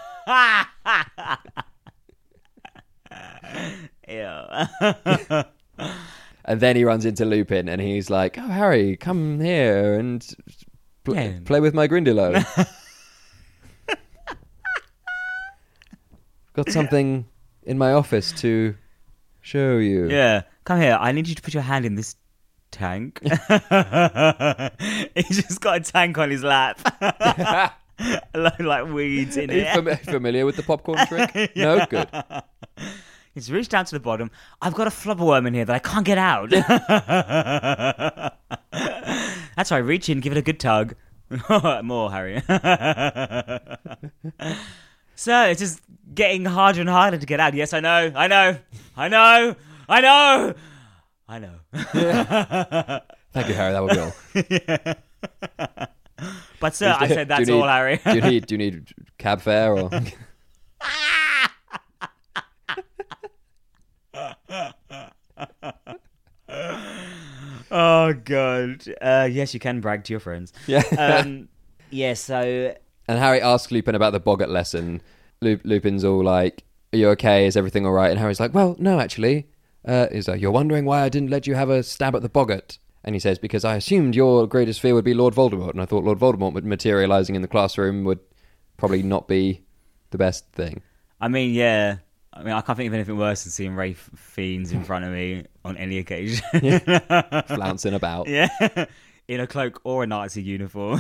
Ew. And then he runs into Lupin, and he's like, oh, Harry, come here and play with my Grindylow. Got something in my office to show you. Yeah, come here. I need you to put your hand in this tank. He's just got a tank on his lap. like weeds in Are you it. familiar with the popcorn trick? No? Good. He's reached down to the bottom. I've got a flubberworm in here that I can't get out. That's right. Reach in, give it a good tug. More, Harry. So it's just getting harder and harder to get out. Yes, I know. Thank you, Harry. That would be all. Yeah. But sir, I said that's all, Harry. Do you need cab fare or? Oh god. Yes, you can brag to your friends. Yeah. Yeah. So. And Harry asks Lupin about the boggart lesson. Lupin's all like, are you okay? Is everything all right? And Harry's like, well, no, actually. He's like, you're wondering why I didn't let you have a stab at the boggart. And he says, because I assumed your greatest fear would be Lord Voldemort. And I thought Lord Voldemort materialising in the classroom would probably not be the best thing. I mean, yeah. I mean, I can't think of anything worse than seeing Rafe Fiennes in front of me on any occasion. Yeah. Flouncing about. Yeah. In a cloak or a Nazi uniform.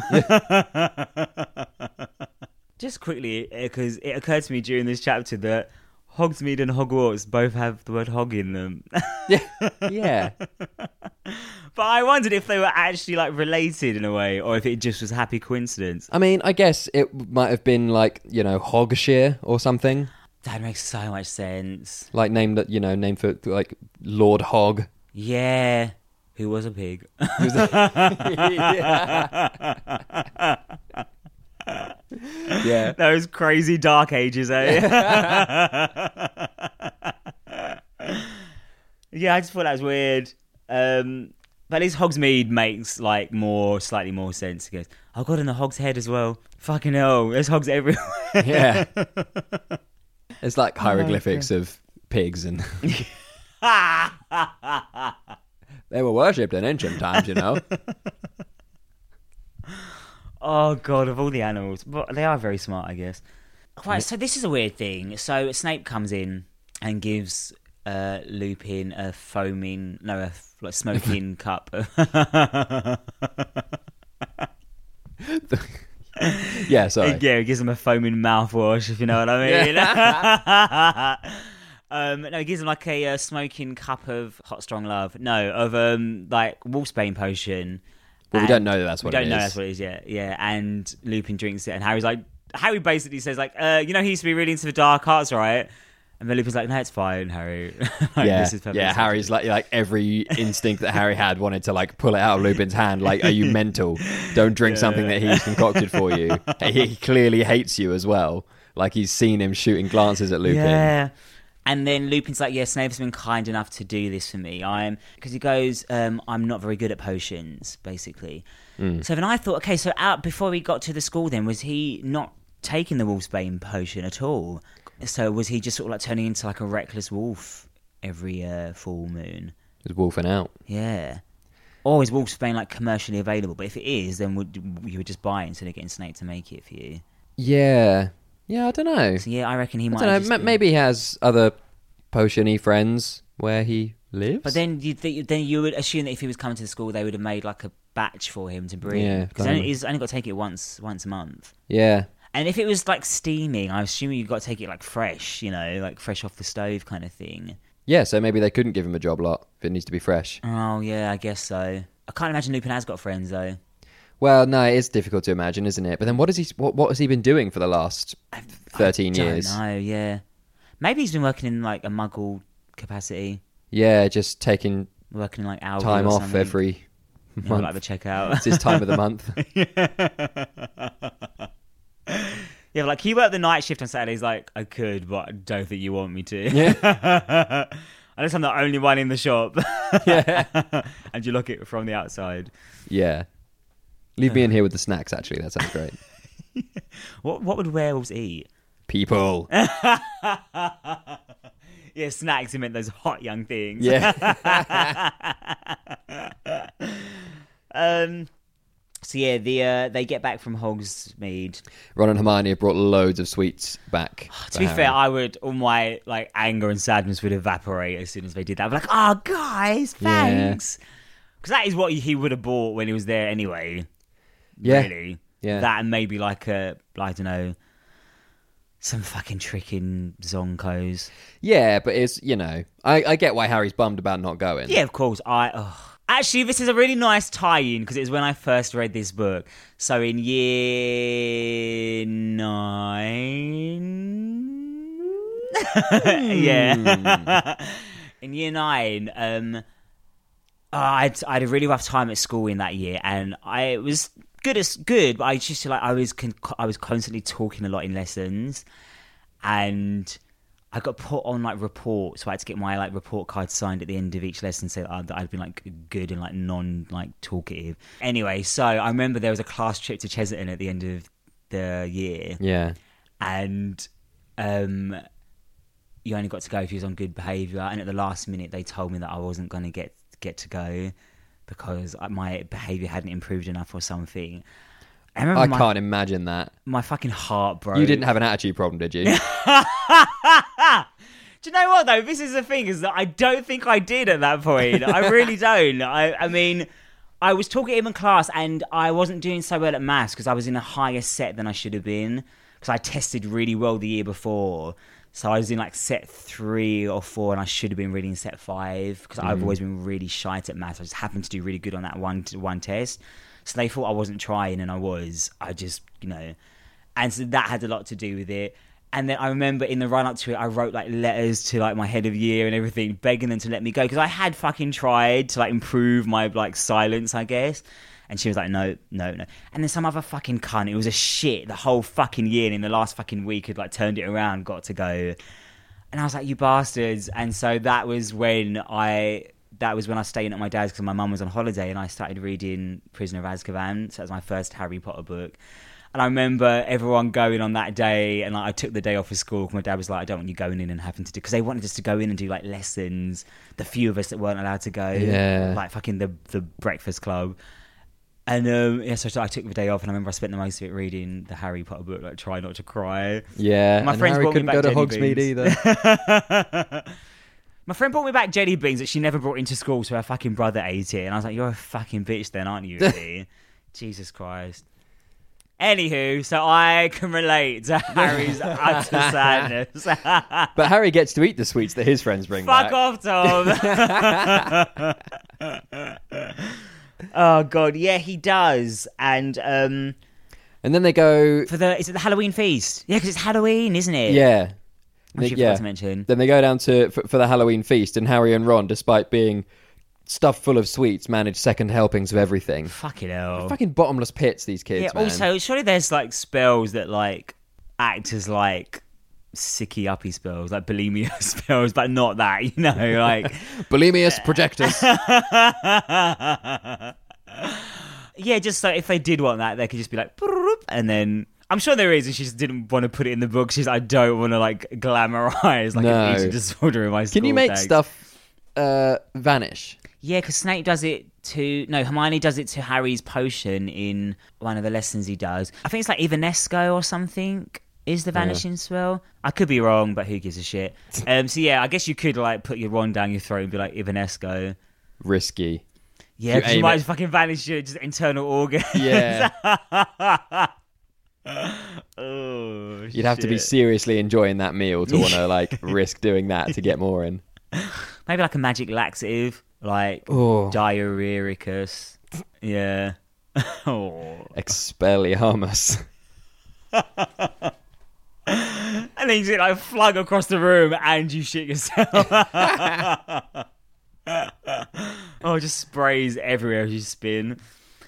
Just quickly, because it occurred to me during this chapter that Hogsmeade and Hogwarts both have the word hog in them. Yeah. But I wondered if they were actually like related in a way, or if it just was a happy coincidence. I mean, I guess it might have been like, Hogshire or something. That makes so much sense. Like name for like Lord Hog. Yeah. Who was a pig. Yeah. Those crazy dark ages, eh? Yeah, I just thought that was weird. But at least Hogsmeade makes like slightly more sense. He goes, oh god, and the hog's head as well. Fucking hell, there's hogs everywhere. Yeah. It's like hieroglyphics of pigs and they were worshipped in ancient times, Oh god, of all the animals. But they are very smart, I guess. Right, so this is a weird thing. So Snape comes in and gives Lupin a smoking cup. Yeah, sorry. Yeah, it gives him a foaming mouthwash, if you know what I mean. Yeah. No, he gives him like a smoking cup of hot strong love. No, of like wolfsbane potion. Well, we don't know that's what it is. We don't know that's what it is yet. Yeah, and Lupin drinks it, and Harry basically says like, he used to be really into the dark arts, right? And then Lupin's like, no, it's fine, Harry. Like, yeah, this is perfect. Harry's like every instinct that Harry had wanted to like pull it out of Lupin's hand. Like, are you mental? Don't drink something that he's concocted for you. He clearly hates you as well. Like he's seen him shooting glances at Lupin. Yeah. And then Lupin's like, yeah, Snape's been kind enough to do this for me. Because he goes, I'm not very good at potions, basically. So then I thought, okay, so before we got to the school then, was he not taking the wolfsbane potion at all? So was he just sort of like turning into like a reckless wolf every full moon? He's wolfing out. Yeah. Or is wolfsbane like commercially available? But if it is, then you would just buy it instead of getting Snape to make it for you. Yeah. Yeah, I don't know. So yeah, I reckon he I might. don't know. have just been- Maybe he has other potion-y friends where he lives. But then you would assume that if he was coming to the school, they would have made like a batch for him to bring. Yeah, because he's only got to take it once a month. Yeah. And if it was like steaming, I assume you've got to take it like fresh, like fresh off the stove kind of thing. Yeah, so maybe they couldn't give him a job lot if it needs to be fresh. Oh yeah, I guess so. I can't imagine Lupin has got friends though. Well, no, it is difficult to imagine, isn't it? But then what has he been doing for the last 13 years? I don't know, yeah. Maybe he's been working in like a muggle capacity. Yeah, just taking Working in like Aldi time or off something. every month. Like the checkout. It's his time of the month. Yeah, like he worked the night shift on Saturdays. Like I could, but I don't think you want me to. Yeah. Unless I'm the only one in the shop. Yeah. And you look it from the outside. Yeah. Leave me in here with the snacks, actually. That sounds great. What would werewolves eat? People. Yeah, snacks. He meant those hot young things. Yeah. So yeah, they get back from Hogsmeade. Ron and Hermione have brought loads of sweets back. To be fair, all my like anger and sadness would evaporate as soon as they did that. I'd be like, oh guys, thanks. Because that is what he would have bought when he was there anyway. Yeah. Really. Yeah. That and maybe like I don't know, some fucking trick in Zonkos. Yeah, but it's, I get why Harry's bummed about not going. Yeah, of course. Actually, this is a really nice tie-in because it was when I first read this book. So in year 9... Yeah. In year 9, I had a really rough time at school in that year, and it was good, but I just feel like I was constantly talking a lot in lessons, and I got put on like reports, so I had to get my like report card signed at the end of each lesson, so that I'd been like good and like non like talkative. Anyway, so I remember there was a class trip to Chesterton at the end of the year. Yeah. And you only got to go if you was on good behaviour, and at the last minute they told me that I wasn't going to get to go because my behaviour hadn't improved enough or something. I can't imagine that. My fucking heart broke. You didn't have an attitude problem, did you? Do you know what though? This is the thing, is that I don't think I did at that point. I really don't. I mean, I was talking in class and I wasn't doing so well at maths because I was in a higher set than I should have been because I tested really well the year before. So I was in like set 3 or 4 and I should have been reading set 5 because I've always been really shite at maths. I just happened to do really good on that one test. So they thought I wasn't trying, and I was. I just, and so that had a lot to do with it. And then I remember in the run up to it, I wrote like letters to like my head of year and everything, begging them to let me go because I had fucking tried to like improve my like silence, I guess. And she was like, no. And then some other fucking cunt, it was a shit the whole fucking year, and in the last fucking week had like turned it around, got to go. And I was like, you bastards. And so that was when I stayed at my dad's because my mum was on holiday, and I started reading Prisoner of Azkaban. So that was my first Harry Potter book. And I remember everyone going on that day, and like, I took the day off of school because my dad was like, I don't want you going in and having to do... Because they wanted us to go in and do like lessons, the few of us that weren't allowed to go. Yeah. Like fucking the breakfast club. And so I took the day off, and I remember I spent the most of it reading the Harry Potter book, like try not to cry. Yeah, My friends Harry brought me couldn't back go to jelly Hogsmeade either. My friend brought me back jelly beans that she never brought into school, so her fucking brother ate it. And I was like, you're a fucking bitch then, aren't you, really? Jesus Christ. Anywho, so I can relate to Harry's utter sadness. But Harry gets to eat the sweets that his friends bring Fuck back. off, Tom. Oh, God. Yeah, he does. And then they go... is it the Halloween feast? Yeah, because it's Halloween, isn't it? Yeah. I should forgot to mention. Then they go down for the Halloween feast, and Harry and Ron, despite being stuffed full of sweets, manage second helpings of everything. Fucking hell. Fucking bottomless pits, these kids, Yeah, man. also, surely there's like spells that like act as like sicky uppy spells, like bulimia spells, but not that, like... Bulimius projectus. Yeah, just so if they did want that, they could just be like... And then... I'm sure there is, and she just didn't want to put it in the book. She's like, I don't want to like glamorize like an eating disorder in my school. Can you make tags. stuff vanish? Yeah, because Snape does it Hermione does it to Harry's potion in one of the lessons he does. I think it's like Evanesco or something. Is the vanishing spell? I could be wrong, but who gives a shit? So yeah, I guess you could like put your wand down your throat and be like Ivanesco. Risky. Yeah, because you might just fucking vanish your just internal organs. Yeah. Oh, You'd have to be seriously enjoying that meal to want to like risk doing that to get more in. Maybe like a magic laxative, like Diarrheicus. Yeah. Expelliarmus. And then you get like flung across the room and you shit yourself. It just sprays everywhere as you spin.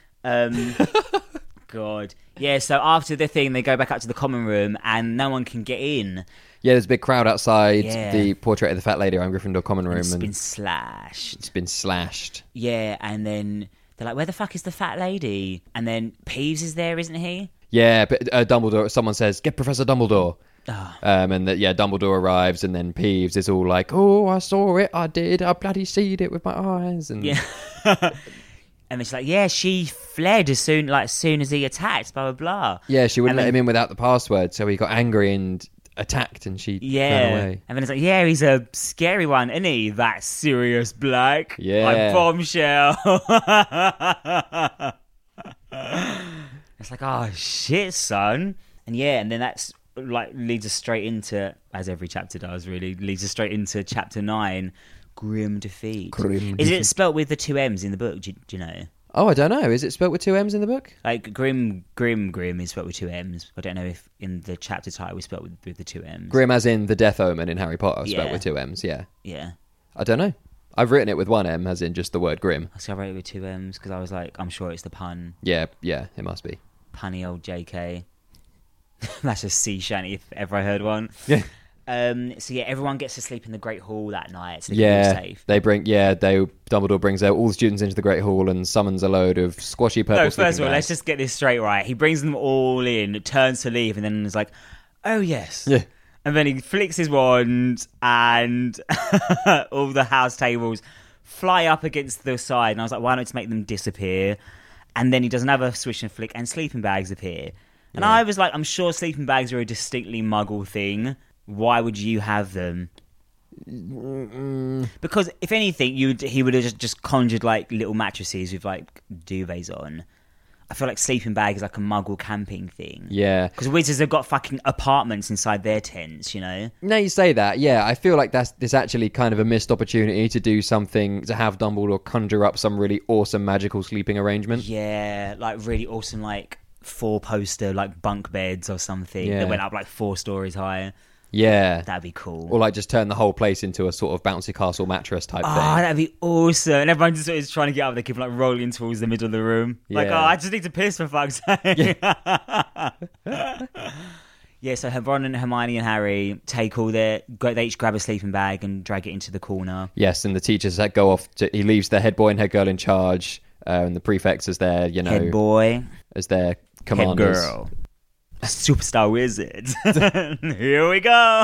God. Yeah, so after the thing, they go back up to the common room and no one can get in. Yeah, there's a big crowd outside the portrait of the fat lady around Gryffindor common room. It's been slashed. It's been slashed. Yeah, and then they're like, where the fuck is the fat lady? And then Peeves is there, isn't he? Yeah, but Dumbledore, someone says, get Professor Dumbledore. Oh. And Dumbledore arrives, and then Peeves is all like, oh, I saw it, I did, I bloody seed it with my eyes. And yeah. And she's like, yeah, she fled as soon as he attacked, blah, blah, blah. Yeah, she wouldn't let him in without the password, so he got angry and attacked, and she ran away. And then it's like, yeah, he's a scary one, isn't he? That Sirius Black. Yeah. Like Bombshell. It's like, oh, shit, son. And yeah, and then that's like leads us straight into, as every chapter does, really, leads us straight into chapter 9, Grim Defeat. Is it spelt with the 2 M's in the book? Do you know? Oh, I don't know. Is it spelt with 2 M's in the book? Like Grim is spelt with 2 M's. I don't know if in the chapter title we spelt with the 2 M's. Grim as in the Death Omen in Harry Potter, spelt with 2 M's, yeah. Yeah. I don't know. I've written it with 1 M, as in just the word grim. So I wrote it with 2 M's because I was like, I'm sure it's the pun. Yeah, it must be. Punny old JK. That's a sea shanty if ever I heard one. Yeah. So yeah, everyone gets to sleep in the Great Hall that night. So they're safe. Dumbledore brings out all the students into the Great Hall and summons a load of squashy purple No, sleeping first of all, bags. let's just get this straight, right? He brings them all in, turns to leave, and then is like, oh yes. Yeah. And then he flicks his wand and all the house tables fly up against the side. And I was like, why not just make them disappear? And then he does another swish and flick and sleeping bags appear. And I was like, I'm sure sleeping bags are a distinctly muggle thing. Why would you have them? Because if anything, he would have just conjured like little mattresses with like duvets on. I feel like sleeping bag is like a muggle camping thing. Yeah. Because wizards have got fucking apartments inside their tents, you know? Now you say that, yeah, I feel like there's actually kind of a missed opportunity to do something, to have Dumbledore conjure up some really awesome magical sleeping arrangement. Yeah, like really awesome, like 4-poster, like bunk beds or something that went up like 4 stories high. Yeah. That'd be cool. Or like just turn the whole place into a sort of bouncy castle mattress type thing. Oh, that'd be awesome. And everyone just is trying to get up. They keep like rolling towards the middle of the room. Like, Yeah. oh, I just need to piss for fuck's sake. Yeah, so Ron and Hermione and Harry they each grab a sleeping bag and drag it into the corner. Yes, and the teachers go off. He leaves the head boy and head girl in charge, and the prefects as their, Head boy. as their commanders. Head girl. A superstar wizard. Here we go.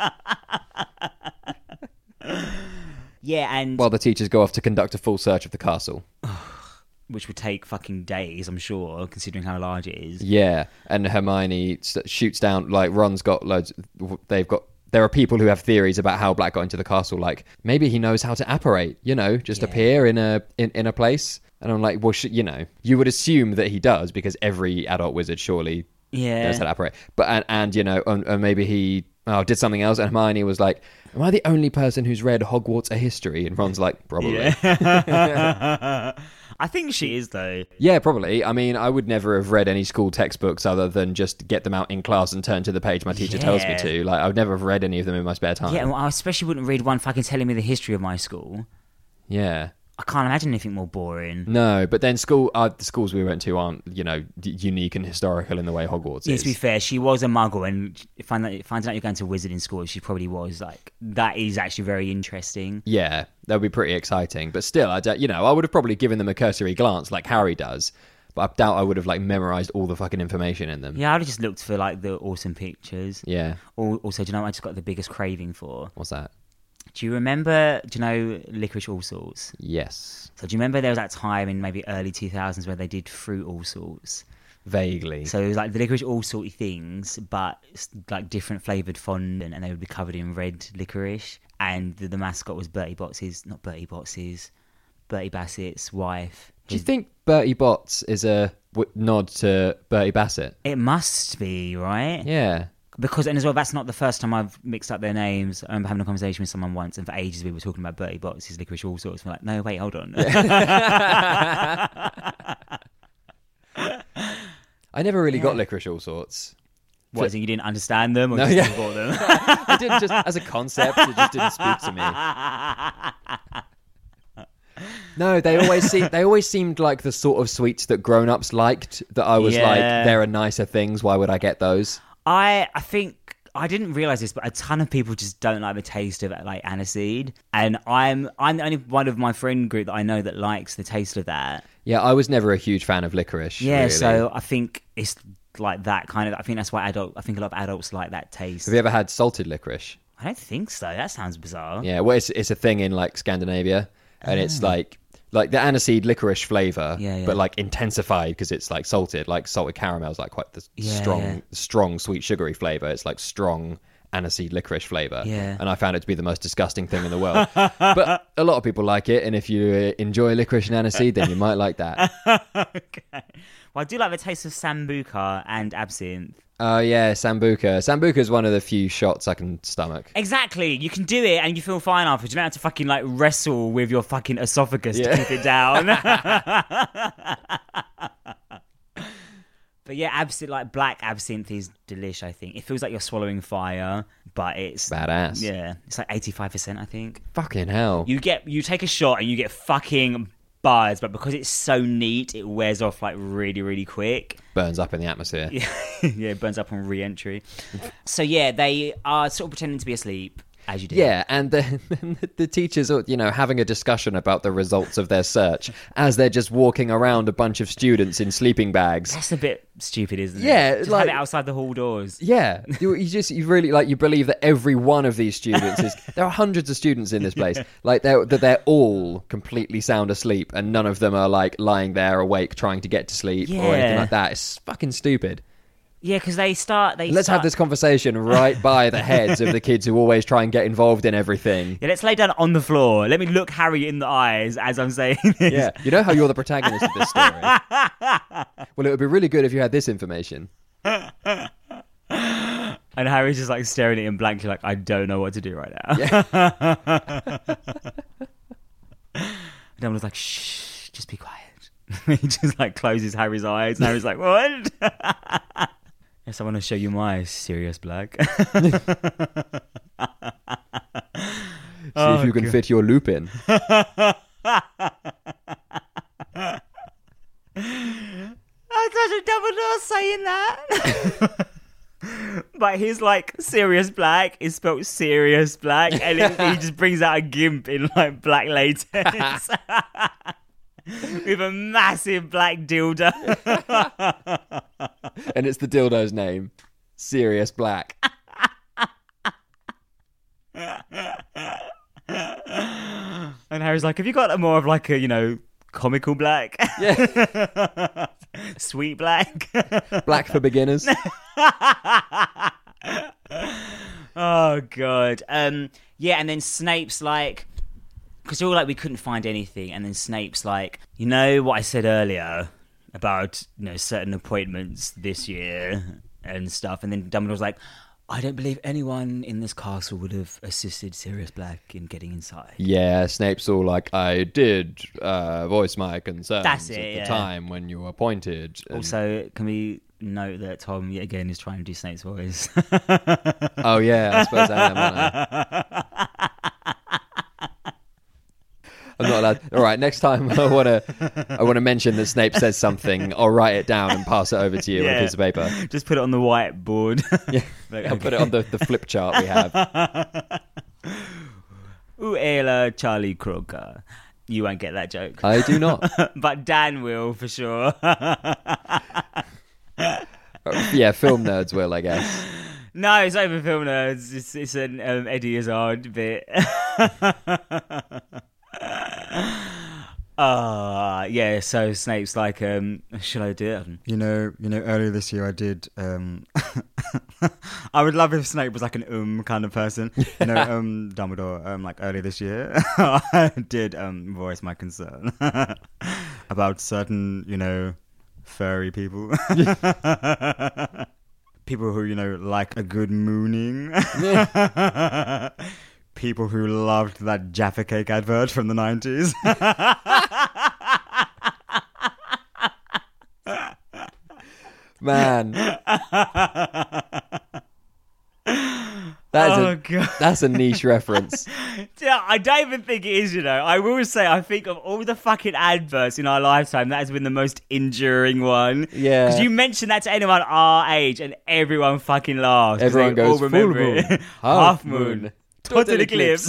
Yeah, and... While the teachers go off to conduct a full search of the castle. Which would take fucking days, I'm sure, considering how large it is. Yeah, and Hermione shoots down, like, Ron's got loads... There are people who have theories about how Black got into the castle, like, maybe he knows how to apparate, just appear in a place. And I'm like, well, you would assume that he does, because every adult wizard surely... knows how to operate. But and maybe he did something else, and Hermione was like, am I the only person who's read Hogwarts A History? And Ron's like, probably. Yeah. I think she is, though. Yeah, probably. I mean, I would never have read any school textbooks other than just get them out in class and turn to the page my teacher tells me to. Like, I would never have read any of them in my spare time. Yeah, well, I especially wouldn't read one fucking telling me the history of my school. Yeah. I can't imagine anything more boring. No, but then the schools we went to aren't, unique and historical in the way Hogwarts is. Yeah, to be fair, she was a muggle, and finding out you're going to wizarding school, she probably was. Like, that is actually very interesting. Yeah, that would be pretty exciting. But still, I would have probably given them a cursory glance like Harry does. But I doubt I would have, like, memorised all the fucking information in them. Yeah, I would have just looked for, like, the awesome pictures. Yeah. Also, do you know what I just got the biggest craving for? What's that? Do you know Licorice All Sorts? Yes. So do you remember there was that time in maybe early 2000s where they did Fruit All Sorts? Vaguely. So it was like the licorice all salty things, but it's like different flavoured fondant, and they would be covered in red licorice. And the mascot was Bertie Bassett's wife. Do you think Bertie Bott's is a nod to Bertie Bassett? It must be, right? Yeah. Because, and as well, that's not the first time I've mixed up their names. I remember having a conversation with someone once, and for ages we were talking about Bertie Bott's, his licorice all sorts. We're like, no, wait, hold on. I never really got licorice all sorts. What, so you didn't understand them or No, just yeah. bought them? I didn't just, as a concept, it just didn't speak to me. No, they always seemed like the sort of sweets that grown-ups liked, that I was like, there are nicer things, why would I get those? I think I didn't realize this, but a ton of people just don't like the taste of like aniseed, and I'm the only one of my friend group that I know that likes the taste of that. Yeah, I was never a huge fan of licorice. Yeah, really. so I think it's like that kind of. I think that's why I think a lot of adults like that taste. Have you ever had salted licorice? I don't think so. That sounds bizarre. Yeah, well, it's a thing in like Scandinavia, and it's like the aniseed licorice flavor, but like intensified because it's like salted. Like salted caramel is like quite the strong sweet sugary flavor. It's like strong aniseed licorice flavor. Yeah. And I found it to be the most disgusting thing in the world. But a lot of people like it, and if you enjoy licorice and aniseed, then you might like that. Okay. Well, I do like the taste of sambuca and absinthe. Oh yeah, Sambuca. Sambuca is one of the few shots I can stomach. Exactly. You can do it and you feel fine afterwards. You don't have to fucking like wrestle with your fucking esophagus to keep it down. But yeah, absinthe, like black absinthe is delish, I think. It feels like you're swallowing fire, but it's Badass. Yeah. It's like 85%, I think. Fucking hell. You take a shot and you get fucking buzzed, but because it's so neat, it wears off like really, really quick. Burns up in the atmosphere. Yeah, it burns up on re-entry. So yeah, they are sort of pretending to be asleep, as you do. Yeah, and the teachers are, having a discussion about the results of their search as they're just walking around a bunch of students in sleeping bags. That's a bit stupid, isn't it? Yeah, just like, have it outside the hall doors. Yeah, you really like you believe that every one of these students is. There are hundreds of students in this place, like they're all completely sound asleep, and none of them are like lying there awake trying to get to sleep or anything like that. It's fucking stupid. Yeah, because Let's have this conversation right by the heads of the kids who always try and get involved in everything. Yeah, let's lay down on the floor. Let me look Harry in the eyes as I'm saying this. Yeah, you know how you're the protagonist of this story. Well, it would be really good if you had this information. And Harry's just like staring at him blankly like, I don't know what to do right now. Yeah. Dumbledore's like, shh, just be quiet. He just like closes Harry's eyes and Harry's like, what? Yes, I want to show you my Sirius Black. See if you can fit your loop in. I thought Dumbledore saying that. But his like Sirius Black is spelled Sirius Black, and he just brings out a gimp in like black latex. With a massive black dildo. And it's the dildo's name. Sirius Black. And Harry's like, have you got more of like a, comical black? Yeah. Sweet black? Black for beginners. Oh, God. Yeah, and then Snape's like... Because we were like, we couldn't find anything. And then Snape's like, you know what I said earlier about, certain appointments this year and stuff. And then Dumbledore's like, I don't believe anyone in this castle would have assisted Sirius Black in getting inside. Yeah, Snape's all like, I did voice my concerns That's it, at the time when you were appointed. And... Also, can we note that Tom, yet again, is trying to do Snape's voice? Oh, yeah, I suppose I am, aren't I? I'm not allowed. All right, next time I want to mention that Snape says something, I'll write it down and pass it over to you on a piece of paper. Just put it on the whiteboard. Yeah, I'll put it on the flip chart we have. Uela Charlie Croker. You won't get that joke. I do not. But Dan will, for sure. Yeah, film nerds will, I guess. No, it's not even film nerds. It's an Eddie Izzard bit. Yeah, so Snape's like, should I do it? You know, earlier this year I did. I would love if Snape was like an kind of person. You know, Dumbledore. Like earlier this year, I did voice my concern about certain, furry people. People who, like a good mooning. People who loved that Jaffa Cake advert from the 90s. Man. That's a niche reference. Yeah, I don't even think it is, I will say, I think of all the fucking adverts in our lifetime, that has been the most enduring one. Yeah. Because you mention that to anyone our age and everyone fucking laughs. Everyone goes, all remember full moon, it. Half moon, total eclipse.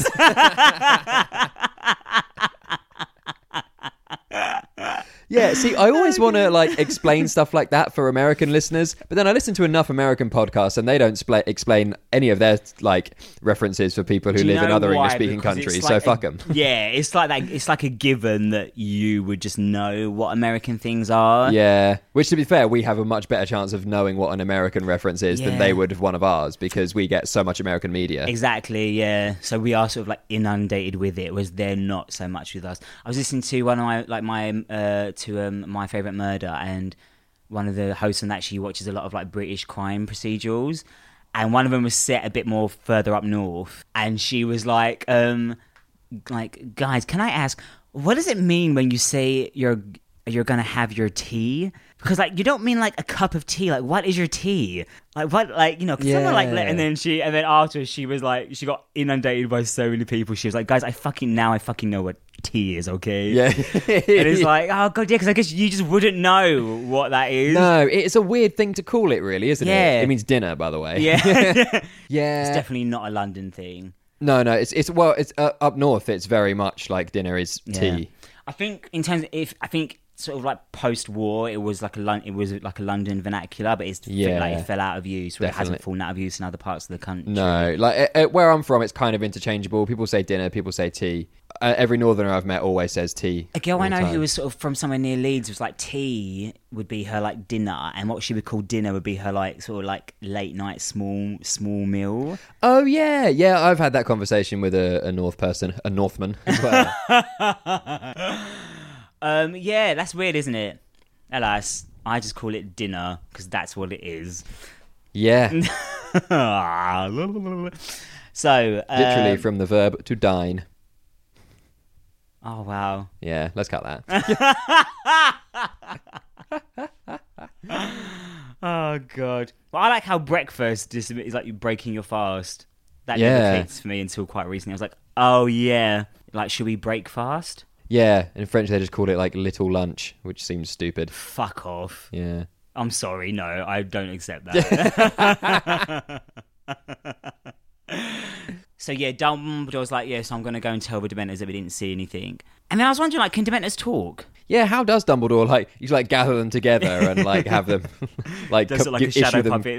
Yeah, see, I always want to explain stuff like that for American listeners, but then I listen to enough American podcasts and they don't explain any of their references for people who live in other English-speaking countries. So fuck them. Yeah, it's like that. It's like a given that you would just know what American things are. Yeah, which to be fair, we have a much better chance of knowing what an American reference is than they would of one of ours because we get so much American media. Exactly. Yeah, so we are sort of inundated with it, whereas they're not so much with us. I was listening to one of My Favorite Murder, and one of the hosts on that, she watches a lot of British crime procedurals, and one of them was set a bit more further up north, and she was like, guys, can I ask, what does it mean when you say you're gonna have your tea? Because you don't mean a cup of tea. What is your tea? What someone and then after she was she got inundated by so many people. She was like, guys, I fucking know what tea is, okay? Yeah. And it's oh god, yeah, because I guess you just wouldn't know what that is. No, it's a weird thing to call it, really, isn't Yeah. it? It means dinner, by the way. Yeah. Yeah. It's definitely not a London thing. No, it's up north. It's very much dinner is tea. I think in terms of sort of post-war, it was like a London vernacular, but it fell out of use. Where it hasn't fallen out of use in other parts of the country. No, where I'm from, it's kind of interchangeable. People say dinner, people say tea. Every northerner I've met always says tea. A girl I know who was sort of from somewhere near Leeds was tea would be her dinner, and what she would call dinner would be her late night small meal. Oh yeah, I've had that conversation with a Northman as well. Yeah, that's weird, isn't it? Alas, I just call it dinner because that's what it is. Yeah. So literally from the verb to dine. Oh wow. Yeah, let's cut that. Oh god. Well, I like how breakfast is you breaking your fast. That never clicked for me until quite recently. I was like, oh yeah, should we break fast? Yeah, in French they just called it little lunch, which seems stupid. Fuck off. Yeah. I'm sorry, no, I don't accept that. So yeah, Dumbledore's so I'm going to go and tell the Dementors that we didn't see anything. And then I was wondering, can Dementors talk? Yeah, how does Dumbledore, you gather them together and, have them, does it a shadow puppet?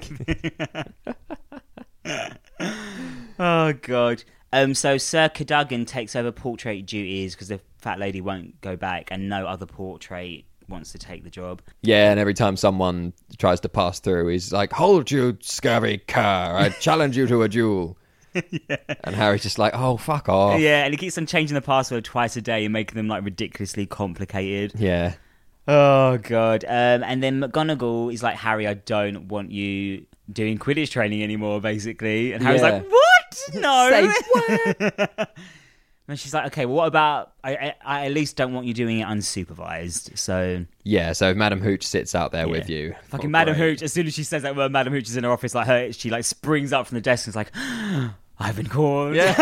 Oh, God. So Sir Cadogan takes over portrait duties because the fat lady won't go back and no other portrait wants to take the job. Yeah, and every time someone tries to pass through, he's like, hold you, scurvy cur, I challenge you to a duel. Yeah. And Harry's just oh, fuck off. Yeah, and he keeps on changing the password twice a day and making them ridiculously complicated. Yeah. Oh, God. And then McGonagall is like, Harry, I don't want you doing Quidditch training anymore, basically. And Harry's like, what? No. Say what? And she's like, okay, well, what about... I at least don't want you doing it unsupervised, so... Yeah, so if Madam Hooch sits out there with you... Fucking Madam Hooch, as soon as she says that word, Madam Hooch is in her office, she springs up from the desk and is like, I've been caught. Yeah.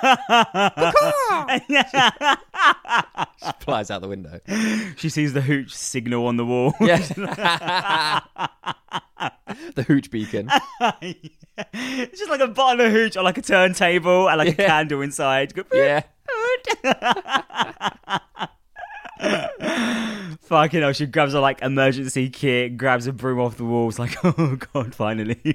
She flies out the window. She sees the Hooch signal on the wall. Yeah. The Hooch beacon. It's just a bottle of Hooch on a turntable and a candle inside. Yeah. Fucking hell, she grabs her emergency kit, grabs a broom off the wall. It's oh god, finally.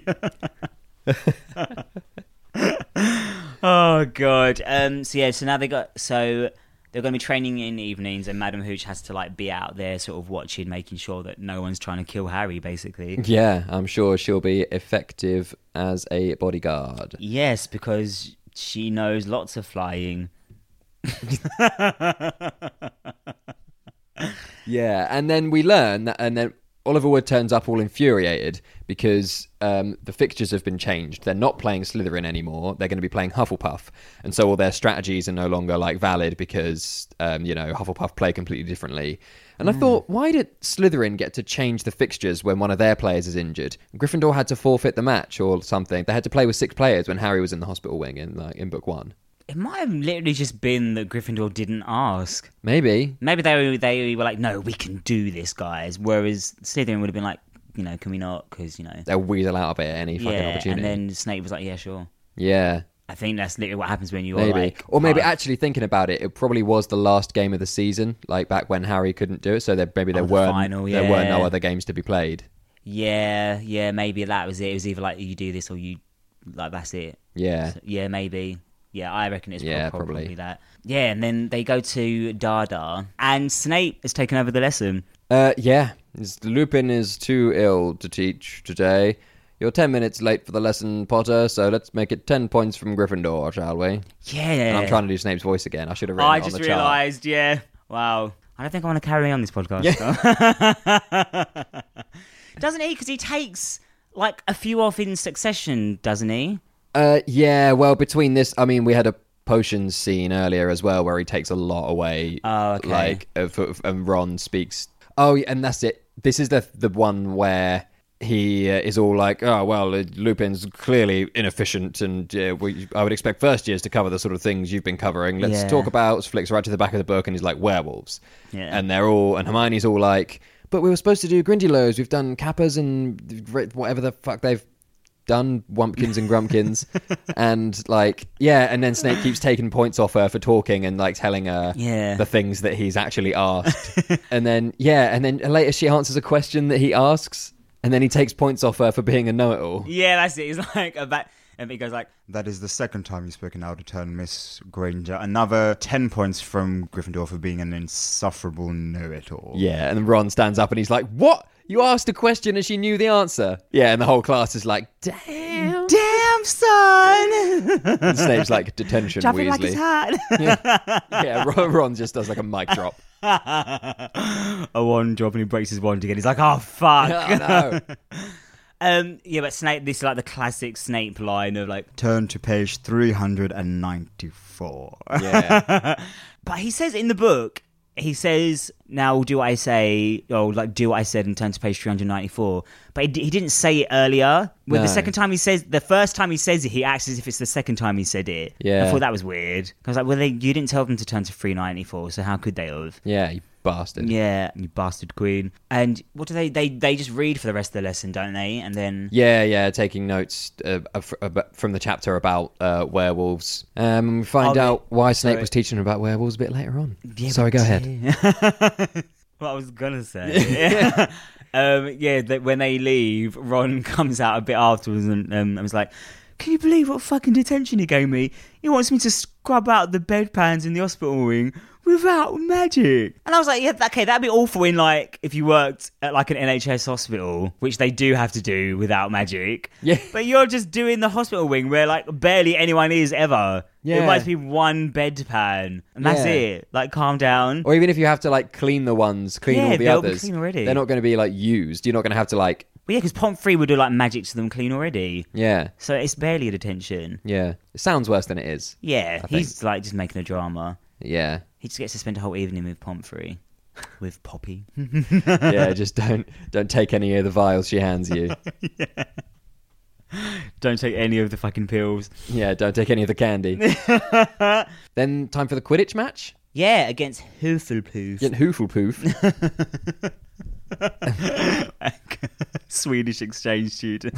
So now they're they're going to be training in the evenings, and Madam Hooch has to like be out there, sort of watching, making sure that no one's trying to kill Harry, basically. Yeah, I'm sure she'll be effective as a bodyguard. Yes, because she knows lots of flying. Yeah, and then we learn that, and then Oliver Wood turns up all infuriated because the fixtures have been changed. They're not playing Slytherin anymore. They're going to be playing Hufflepuff, and so all their strategies are no longer like valid because Hufflepuff play completely differently. And I thought, why did Slytherin get to change the fixtures when one of their players is injured? Gryffindor had to forfeit the match or something. They had to play with 6 players when Harry was in the hospital wing in book 1. It might have literally just been that Gryffindor didn't ask. Maybe They were like, no, we can do this, guys. Whereas Slytherin would have been like, can we not? Because, they'll weasel out of it at any fucking opportunity. And then Snape was like, yeah, sure. Yeah. I think that's literally what happens when you're Maybe. like... Or maybe actually thinking about it, it probably was the last game of the season, like back when Harry couldn't do it, so there weren't no other games to be played. Yeah, maybe that was it. It was either like, you do this or you... Like, that's it. Yeah. So, yeah, maybe. Yeah, I reckon it's probably probably that. Yeah, and then they go to Dada, and Snape has taken over the lesson. Yeah. Lupin is too ill to teach today. You're 10 minutes late for the lesson, Potter, so let's make it 10 points from Gryffindor, shall we? Yeah. And I'm trying to do Snape's voice again. I should have written it on the chart. I just realised, yeah. Wow. I don't think I want to carry on this podcast. Yeah. Doesn't he? Because he takes, like, a few off in succession, doesn't he? Yeah, well, between this... I mean, we had a potions scene earlier as well where he takes a lot away. Oh, okay. And Ron speaks... Oh, and that's it. This is the one where... He is all like, oh, well, Lupin's clearly inefficient and I would expect first years to cover the sort of things you've been covering. Let's talk about... Flicks right to the back of the book and he's like, werewolves. Yeah. And Hermione's all like, but we were supposed to do Grindylows. We've done Kappas and whatever the fuck they've done, Wumpkins and Grumpkins. And like, yeah, and then Snape keeps taking points off her for talking and like telling her the things that he's actually asked. and then later she answers a question that he asks. And then he takes points off her for being a know-it-all. Yeah, that's it. He's like, and he goes like... That is the second time you've spoken out of turn, Miss Granger. Another 10 points from Gryffindor for being an insufferable know-it-all. Yeah, and then Ron stands up and he's like, what? You asked a question and she knew the answer. Yeah, and the whole class is like, damn son. And Snape's like, detention, Dropping Weasley. like his hat. yeah, Ron just does like a mic drop. A wand drop and he breaks his wand again. He's like, oh, fuck. Oh, no. Yeah, but Snape, this is like the classic Snape line of like... Turn to page 394. Yeah. But he says in the book... He says, now do what I say, or like do what I said and turn to page 394. But he didn't say it earlier. When the first time he says it, he acts as if it's the second time he said it. Yeah. I thought that was weird. I was like, well, you didn't tell them to turn to 394, so how could they have? Yeah, you bastard. Yeah, you bastard queen. And what do they just read for the rest of the lesson, don't they? And then... Yeah, taking notes from the chapter about werewolves. We find out why Snape was teaching about werewolves a bit later on. Yeah, sorry, go ahead. What I was gonna say. When they leave, Ron comes out a bit afterwards and was like, can you believe what fucking detention he gave me? He wants me to scrub out the bedpans in the hospital wing without magic. And I was like, yeah, okay, that'd be awful in like if you worked at like an NHS hospital, which they do have to do without magic. Yeah. But you're just doing the hospital wing where like barely anyone is ever. Yeah. It might be one bedpan and that's it. Like, calm down. Or even if you have to like clean the ones, all the they'll be others, clean already. They're not going to be like used. You're not going to have to like... Well, yeah, because Pomfrey would do like magic to them clean already. Yeah. So it's barely a detention. Yeah. It sounds worse than it is. Yeah, I he's think. like just making a drama. Yeah. He just gets to spend a whole evening with Pomfrey. With Poppy. Yeah, just don't take any of the vials she hands you. Yeah. Don't take any of the fucking pills. Yeah, don't take any of the candy. Then time for the Quidditch match? Yeah, against Hufflepuff. Get Hooflepoof. Swedish exchange student.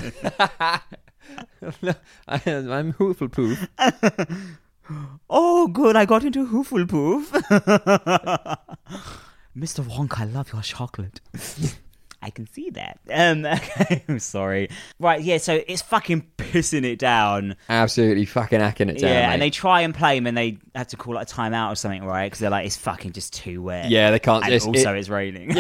I'm Hooflepoof. Oh, good, I got into Hufflepuff. Mr. Wonka, I love your chocolate. I can see that. Okay, I'm sorry. Right, yeah, so it's fucking pissing it down. Absolutely fucking hacking it down. Yeah, mate. and they try and play him and they have to call like a timeout or something, right? Because they're like, it's fucking just too wet. Yeah, they can't. And it's raining.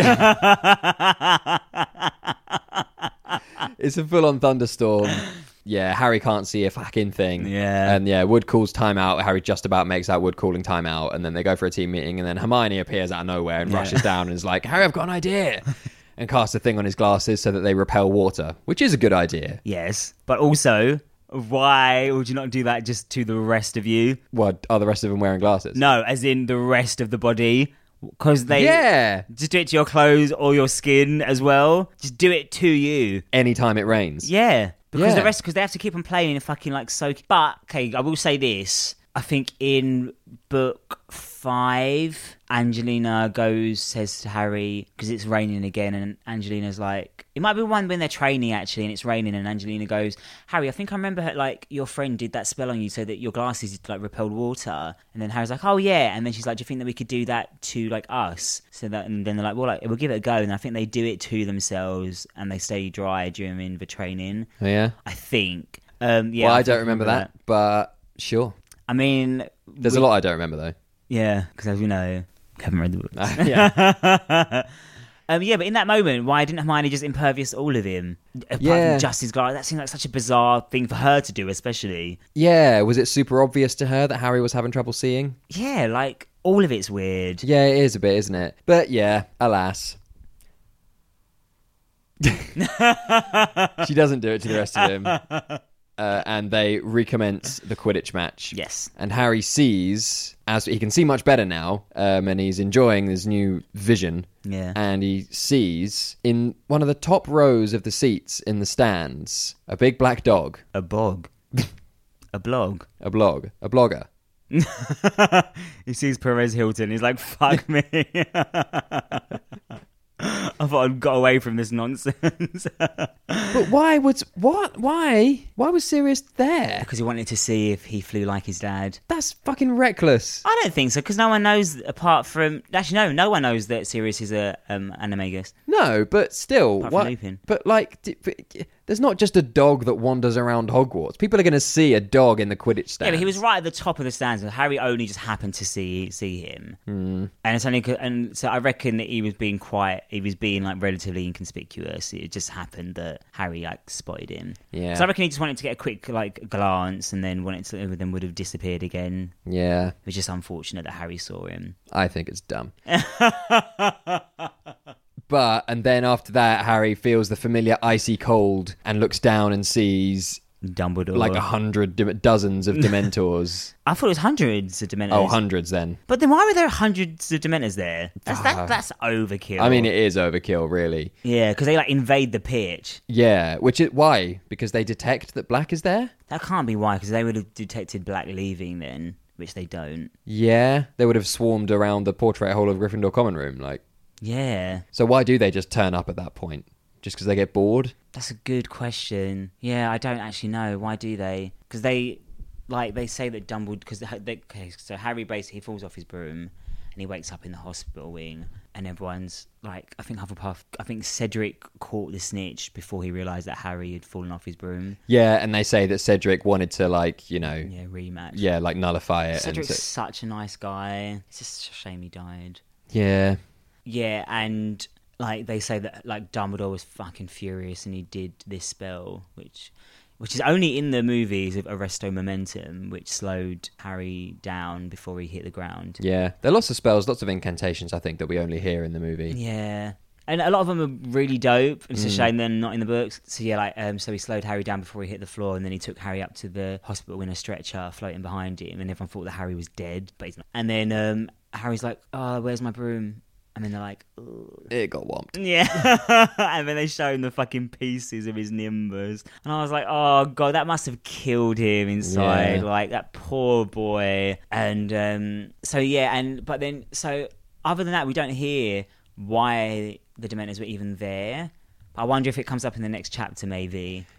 It's a full-on thunderstorm. Yeah, Harry can't see a fucking thing. Yeah. And yeah, Wood calls timeout. Harry just about makes out Wood calling timeout, and then they go for a team meeting, and then Hermione appears out of nowhere and rushes down and is like, Harry, I've got an idea. And casts a thing on his glasses so that they repel water, which is a good idea. Yes, but also, why would you not do that just to the rest of you? What, are the rest of them wearing glasses? No, as in the rest of the body. Because they just do it to your clothes or your skin as well. Just do it to you. Anytime it rains. Yeah. Because Yeah. the rest, because they have to keep on playing and fucking like soak. But, okay, I will say this. I think in book 5, Angelina says to Harry, because it's raining again, and Angelina's like, it might be one when they're training actually, and it's raining, and Angelina goes, Harry, I think I remember like your friend did that spell on you so that your glasses like repelled water. And then Harry's like, oh yeah. And then she's like, do you think that we could do that to like us? So that, and then they're like, well, like, we'll give it a go. And I think they do it to themselves, and they stay dry during the training. Yeah. I think. Yeah. Well, I don't remember that, but sure. I mean, There's a lot I don't remember though. yeah, because as we know, we haven't read the books. Yeah. Yeah, but in that moment, why didn't Hermione just impervious all of him? Apart Yeah. from just his guard, that seemed like such a bizarre thing for her to do, especially. Yeah, was it super obvious to her that Harry was having trouble seeing? Yeah, like all of it's weird. Yeah, it is a bit, isn't it? But yeah, alas. She doesn't do it to the rest of him. And they recommence the Quidditch match. Yes. And Harry sees, as he can see much better now, and he's enjoying his new vision. Yeah. And he sees in one of the top rows of the seats in the stands a big black dog, A bog. A blog. a blogger. He sees Perez Hilton. He's like, fuck me. I thought I'd got away from this nonsense. But why was Sirius there? Because he wanted to see if he flew like his dad. That's fucking reckless. I don't think so, because no one knows, apart from... Actually, no one knows that Sirius is a animagus. No, but still, Apart from Lupin. But like, there's not just a dog that wanders around Hogwarts. People are going to see a dog in the Quidditch stand. Yeah, but he was right at the top of the stands, and Harry only just happened to see him. And it's only... And so I reckon that he was being like relatively inconspicuous. It just happened that Harry like spotted him. Yeah. So I reckon he just wanted to get a quick like glance, and then then would have disappeared again. Yeah, It was just unfortunate that Harry saw him. I think it's dumb. And then after that, Harry feels the familiar icy cold and looks down and sees Dumbledore. like 100 dozens of Dementors. I thought it was hundreds of Dementors. Oh, hundreds then. But then why were there hundreds of Dementors there? That's overkill. I mean, it is overkill, really. Yeah, because they like invade the pitch. Yeah, why? Because they detect that Black is there? That can't be why, because they would have detected Black leaving then, which they don't. Yeah, they would have swarmed around the portrait hole of Gryffindor common room, like. Yeah, So why do they just turn up at that point? Just because they get bored? that's a good question. Yeah, I don't actually know. Why do they? Because they say that Dumbledore... Because so Harry basically falls off his broom and he wakes up in the hospital wing, and everyone's like, I think Cedric caught the snitch before he realised that Harry had fallen off his broom. Yeah, and they say that Cedric wanted to, like, Yeah, rematch. yeah, like nullify it. Cedric's such a nice guy. It's just a shame he died. Yeah. Yeah, and like they say that like Dumbledore was fucking furious and he did this spell, which is only in the movies of Arresto Momentum, which slowed Harry down before he hit the ground. Yeah. There are lots of spells, lots of incantations, I think, that we only hear in the movie. Yeah. And a lot of them are really dope. It's a shame they're not in the books. So yeah, like so he slowed Harry down before he hit the floor, and then he took Harry up to the hospital in a stretcher, floating behind him, and everyone thought that Harry was dead, but he's not. And then Harry's like, "Oh, where's my broom?" And then they're like, "Ugh." It got whomped. Yeah. And then they show him the fucking pieces of his Nimbus. And I was like, oh, God, that must have killed him inside. Yeah. Like, that poor boy. And so other than that, we don't hear why the Dementors were even there. But I wonder if it comes up in the next chapter, maybe.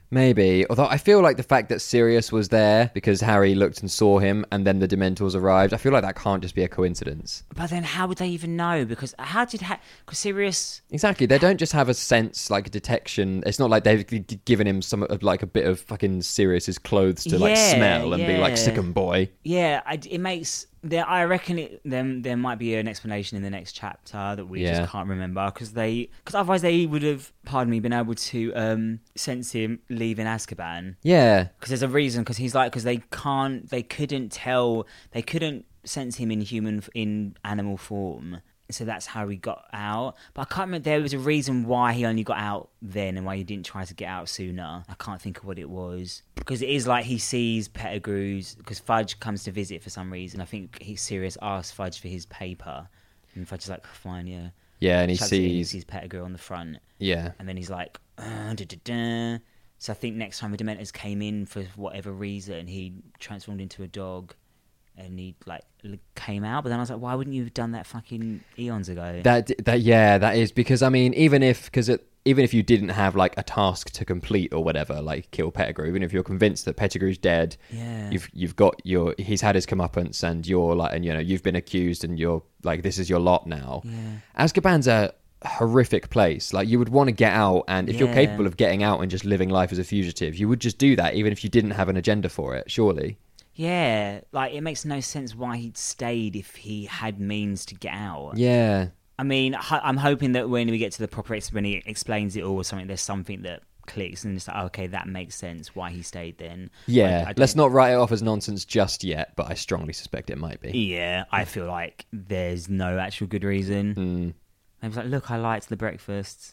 Maybe. Although I feel like the fact that Sirius was there because Harry looked and saw him and then the Dementors arrived, I feel like that can't just be a coincidence. But then how would they even know? Because because Sirius... Exactly. They don't just have a sense, like a detection. It's not like they've given him some like a bit of fucking Sirius's clothes to like smell and be like, sick 'em, boy. Yeah, it makes... I reckon there might be an explanation in the next chapter that we just can't remember because otherwise they would have, pardon me, been able to sense him leaving Azkaban. Yeah, because there's a reason. Because he's like, because they couldn't sense him in animal form. So that's how he got out. But I can't remember. There was a reason why he only got out then and why he didn't try to get out sooner. I can't think of what it was. Because it is like he sees Pettigrew's... Because Fudge comes to visit for some reason. I think Sirius asks Fudge for his paper. And Fudge is like, fine, yeah. Yeah, and he sees Pettigrew on the front. Yeah. And then he's like... So I think next time the Dementors came in for whatever reason, he transformed into a dog. And he like came out, but then I was like, why wouldn't you have done that fucking eons ago? That is because I mean, even if you didn't have like a task to complete or whatever, like kill Pettigrew, even if you're convinced that Pettigrew's dead, you've got he's had his comeuppance, and you're like, and you've been accused, and you're like, this is your lot now. Yeah. Azkaban's a horrific place. Like, you would want to get out, and if you're capable of getting out and just living life as a fugitive, you would just do that, even if you didn't have an agenda for it. Surely. Yeah, like, it makes no sense why he'd stayed if he had means to get out. Yeah. I mean, I'm hoping that when we get to the proper when he explains it all or something, there's something that clicks and it's like, okay, that makes sense why he stayed then. Yeah, let's not write it off as nonsense just yet, but I strongly suspect it might be. Yeah, I feel like there's no actual good reason. I was like, look, I liked the breakfasts.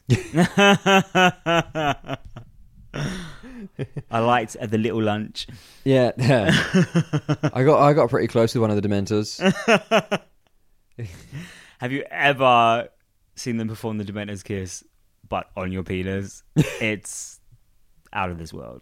I liked the little lunch. Yeah. I got pretty close with one of the Dementors. Have you ever seen them perform the Dementor's kiss, but on your penis? It's out of this world.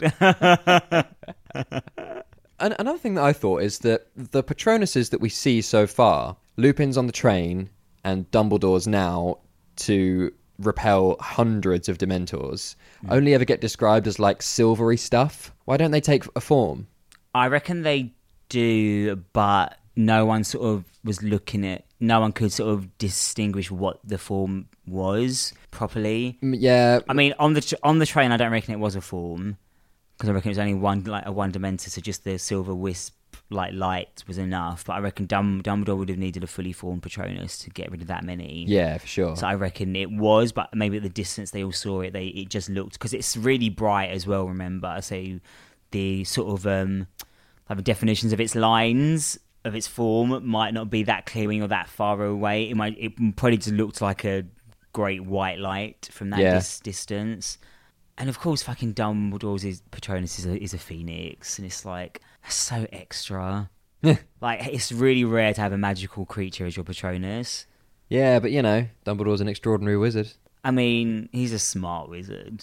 Another thing that I thought is that the Patronuses that we see so far, Lupin's on the train and Dumbledore's now to repel hundreds of Dementors, only ever get described as like silvery stuff. Why don't they take a form? I reckon they do, but no one sort of was looking at... No one could sort of distinguish what the form was properly. Yeah. I mean, on the train, I don't reckon it was a form, because I reckon it was only one Dementor, so just the silver wisp like light was enough. But I reckon Dumbledore would have needed a fully formed Patronus to get rid of that many. Yeah, for sure. So I reckon it was, but maybe at the distance they all saw it, it just looked, because it's really bright as well. Remember, so the sort of like the definitions of its lines of its form might not be that clear when you're that far away. It probably just looked like a great white light from that distance. And of course, fucking Dumbledore's Patronus is a phoenix, and it's like, that's so extra. Like, it's really rare to have a magical creature as your Patronus. Yeah, but Dumbledore's an extraordinary wizard. I mean, he's a smart wizard.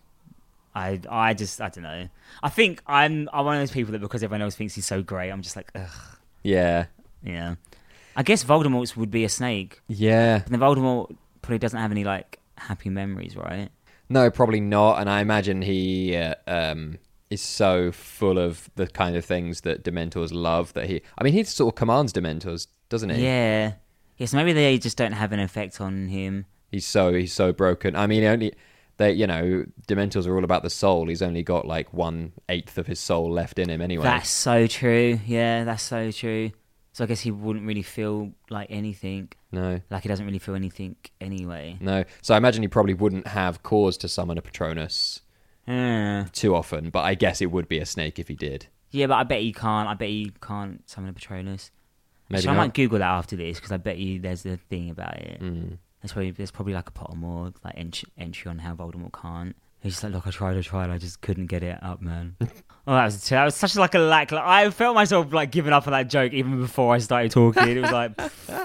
I don't know. I think I'm one of those people that because everyone else thinks he's so great, I'm just like, ugh. Yeah. Yeah. I guess Voldemort's would be a snake. Yeah. But then Voldemort probably doesn't have any, like, happy memories, right? No, probably not. And I imagine he is so full of the kind of things that Dementors love that he sort of commands Dementors, doesn't he? Yeah. Yes, maybe they just don't have an effect on him. He's so broken. I mean, Dementors are all about the soul. He's only got like 1/8 of his soul left in him anyway. That's so true. Yeah, that's so true. So I guess he wouldn't really feel like anything. No. Like he doesn't really feel anything anyway. No. So I imagine he probably wouldn't have cause to summon a Patronus too often, but I guess it would be a snake if he did. Yeah, but I bet he can't. I bet he can't summon a Patronus. Maybe I might Google that after this, because I bet you there's a thing about it. Mm. There's probably like a Pottermore like entry on how Voldemort can't. He's just like, look, I tried, I just couldn't get it up, man. Oh, that was such like a lack. Like, I felt myself like giving up on that joke even before I started talking. It was like,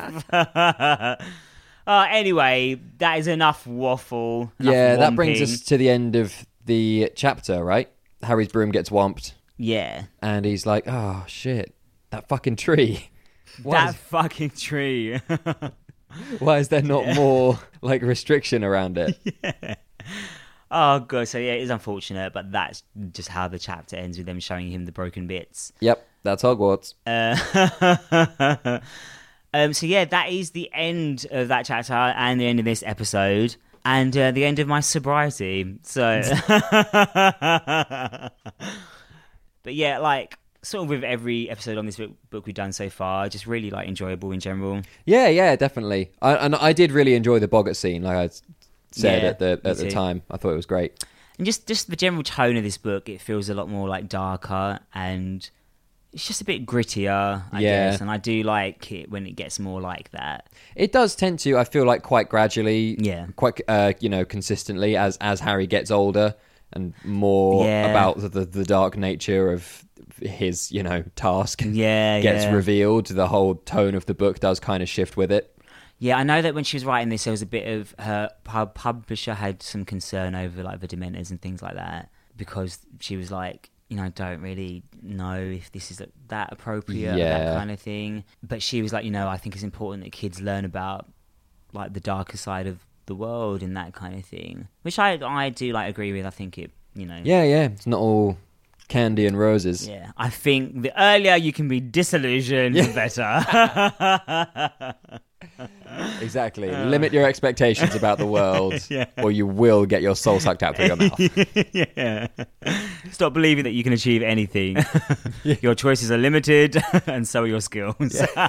anyway, that is enough waffle. Yeah, that brings us to the end of the chapter, right? Harry's broom gets whomped. Yeah, and he's like, oh shit, that fucking tree. Fucking tree. Why is there not more like restriction around it? Yeah. Oh god, so yeah, it is unfortunate, but that's just how the chapter ends, with them showing him the broken bits. Yep, that's Hogwarts. So yeah, that is the end of that chapter and the end of this episode. And the end of my sobriety. So, but yeah, like sort of with every episode on this book we've done so far, just really like enjoyable in general. Yeah, definitely. I did really enjoy the Boggart scene, like I said Yeah, at the me too. time. I thought it was great. And just the general tone of this book, it feels a lot more like darker, and it's just a bit grittier, I guess. And I do like it when it gets more like that. It does tend to, I feel like, quite gradually, Yeah. quite consistently as Harry gets older and more Yeah. about the dark nature of his task Yeah, gets yeah. revealed. The whole tone of the book does kind of shift with it. Yeah, I know that when she was writing this, there was a bit of her publisher had some concern over like the Dementors and things like that, because she was like, don't really know if this is that appropriate, or Yeah. that kind of thing. But she was like, I think it's important that kids learn about like the darker side of the world and that kind of thing, which I do like agree with. I think it, Yeah, it's not all candy and roses. yeah. I think the earlier you can be disillusioned, the better. Exactly. Limit your expectations about the world, Yeah. or you will get your soul sucked out through your mouth. Yeah. Stop believing that you can achieve anything. Your choices are limited, and so are your skills.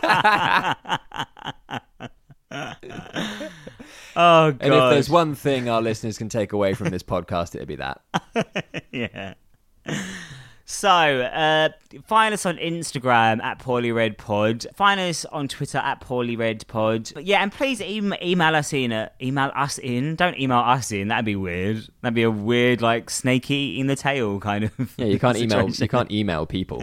Oh, God. And if there's one thing our listeners can take away from this podcast, it'd be that. Yeah. So, find us on Instagram at PoorlyRedPod. Find us on Twitter at PoorlyRedPod. But yeah, and please email us in. Email us in. Don't email us in. That'd be weird. That'd be a weird, like, snake eating the tail kind of. Yeah, you can't email. situation. You can't email people.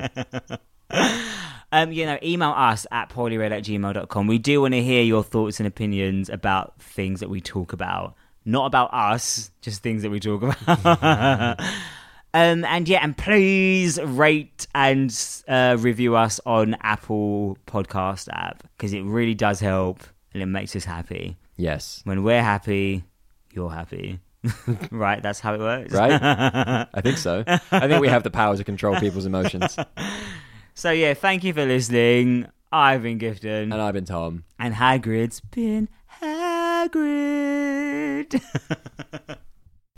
Email us at poorlyred@gmail.com. We do want to hear your thoughts and opinions about things that we talk about. Not about us, just things that we talk about. And please rate and review us on Apple Podcast app, because it really does help and it makes us happy. Yes. When we're happy, you're happy. Right? That's how it works. Right? I think so. I think we have the power to control people's emotions. So yeah, thank you for listening. I've been Gifton. And I've been Tom. And Hagrid's been Hagrid.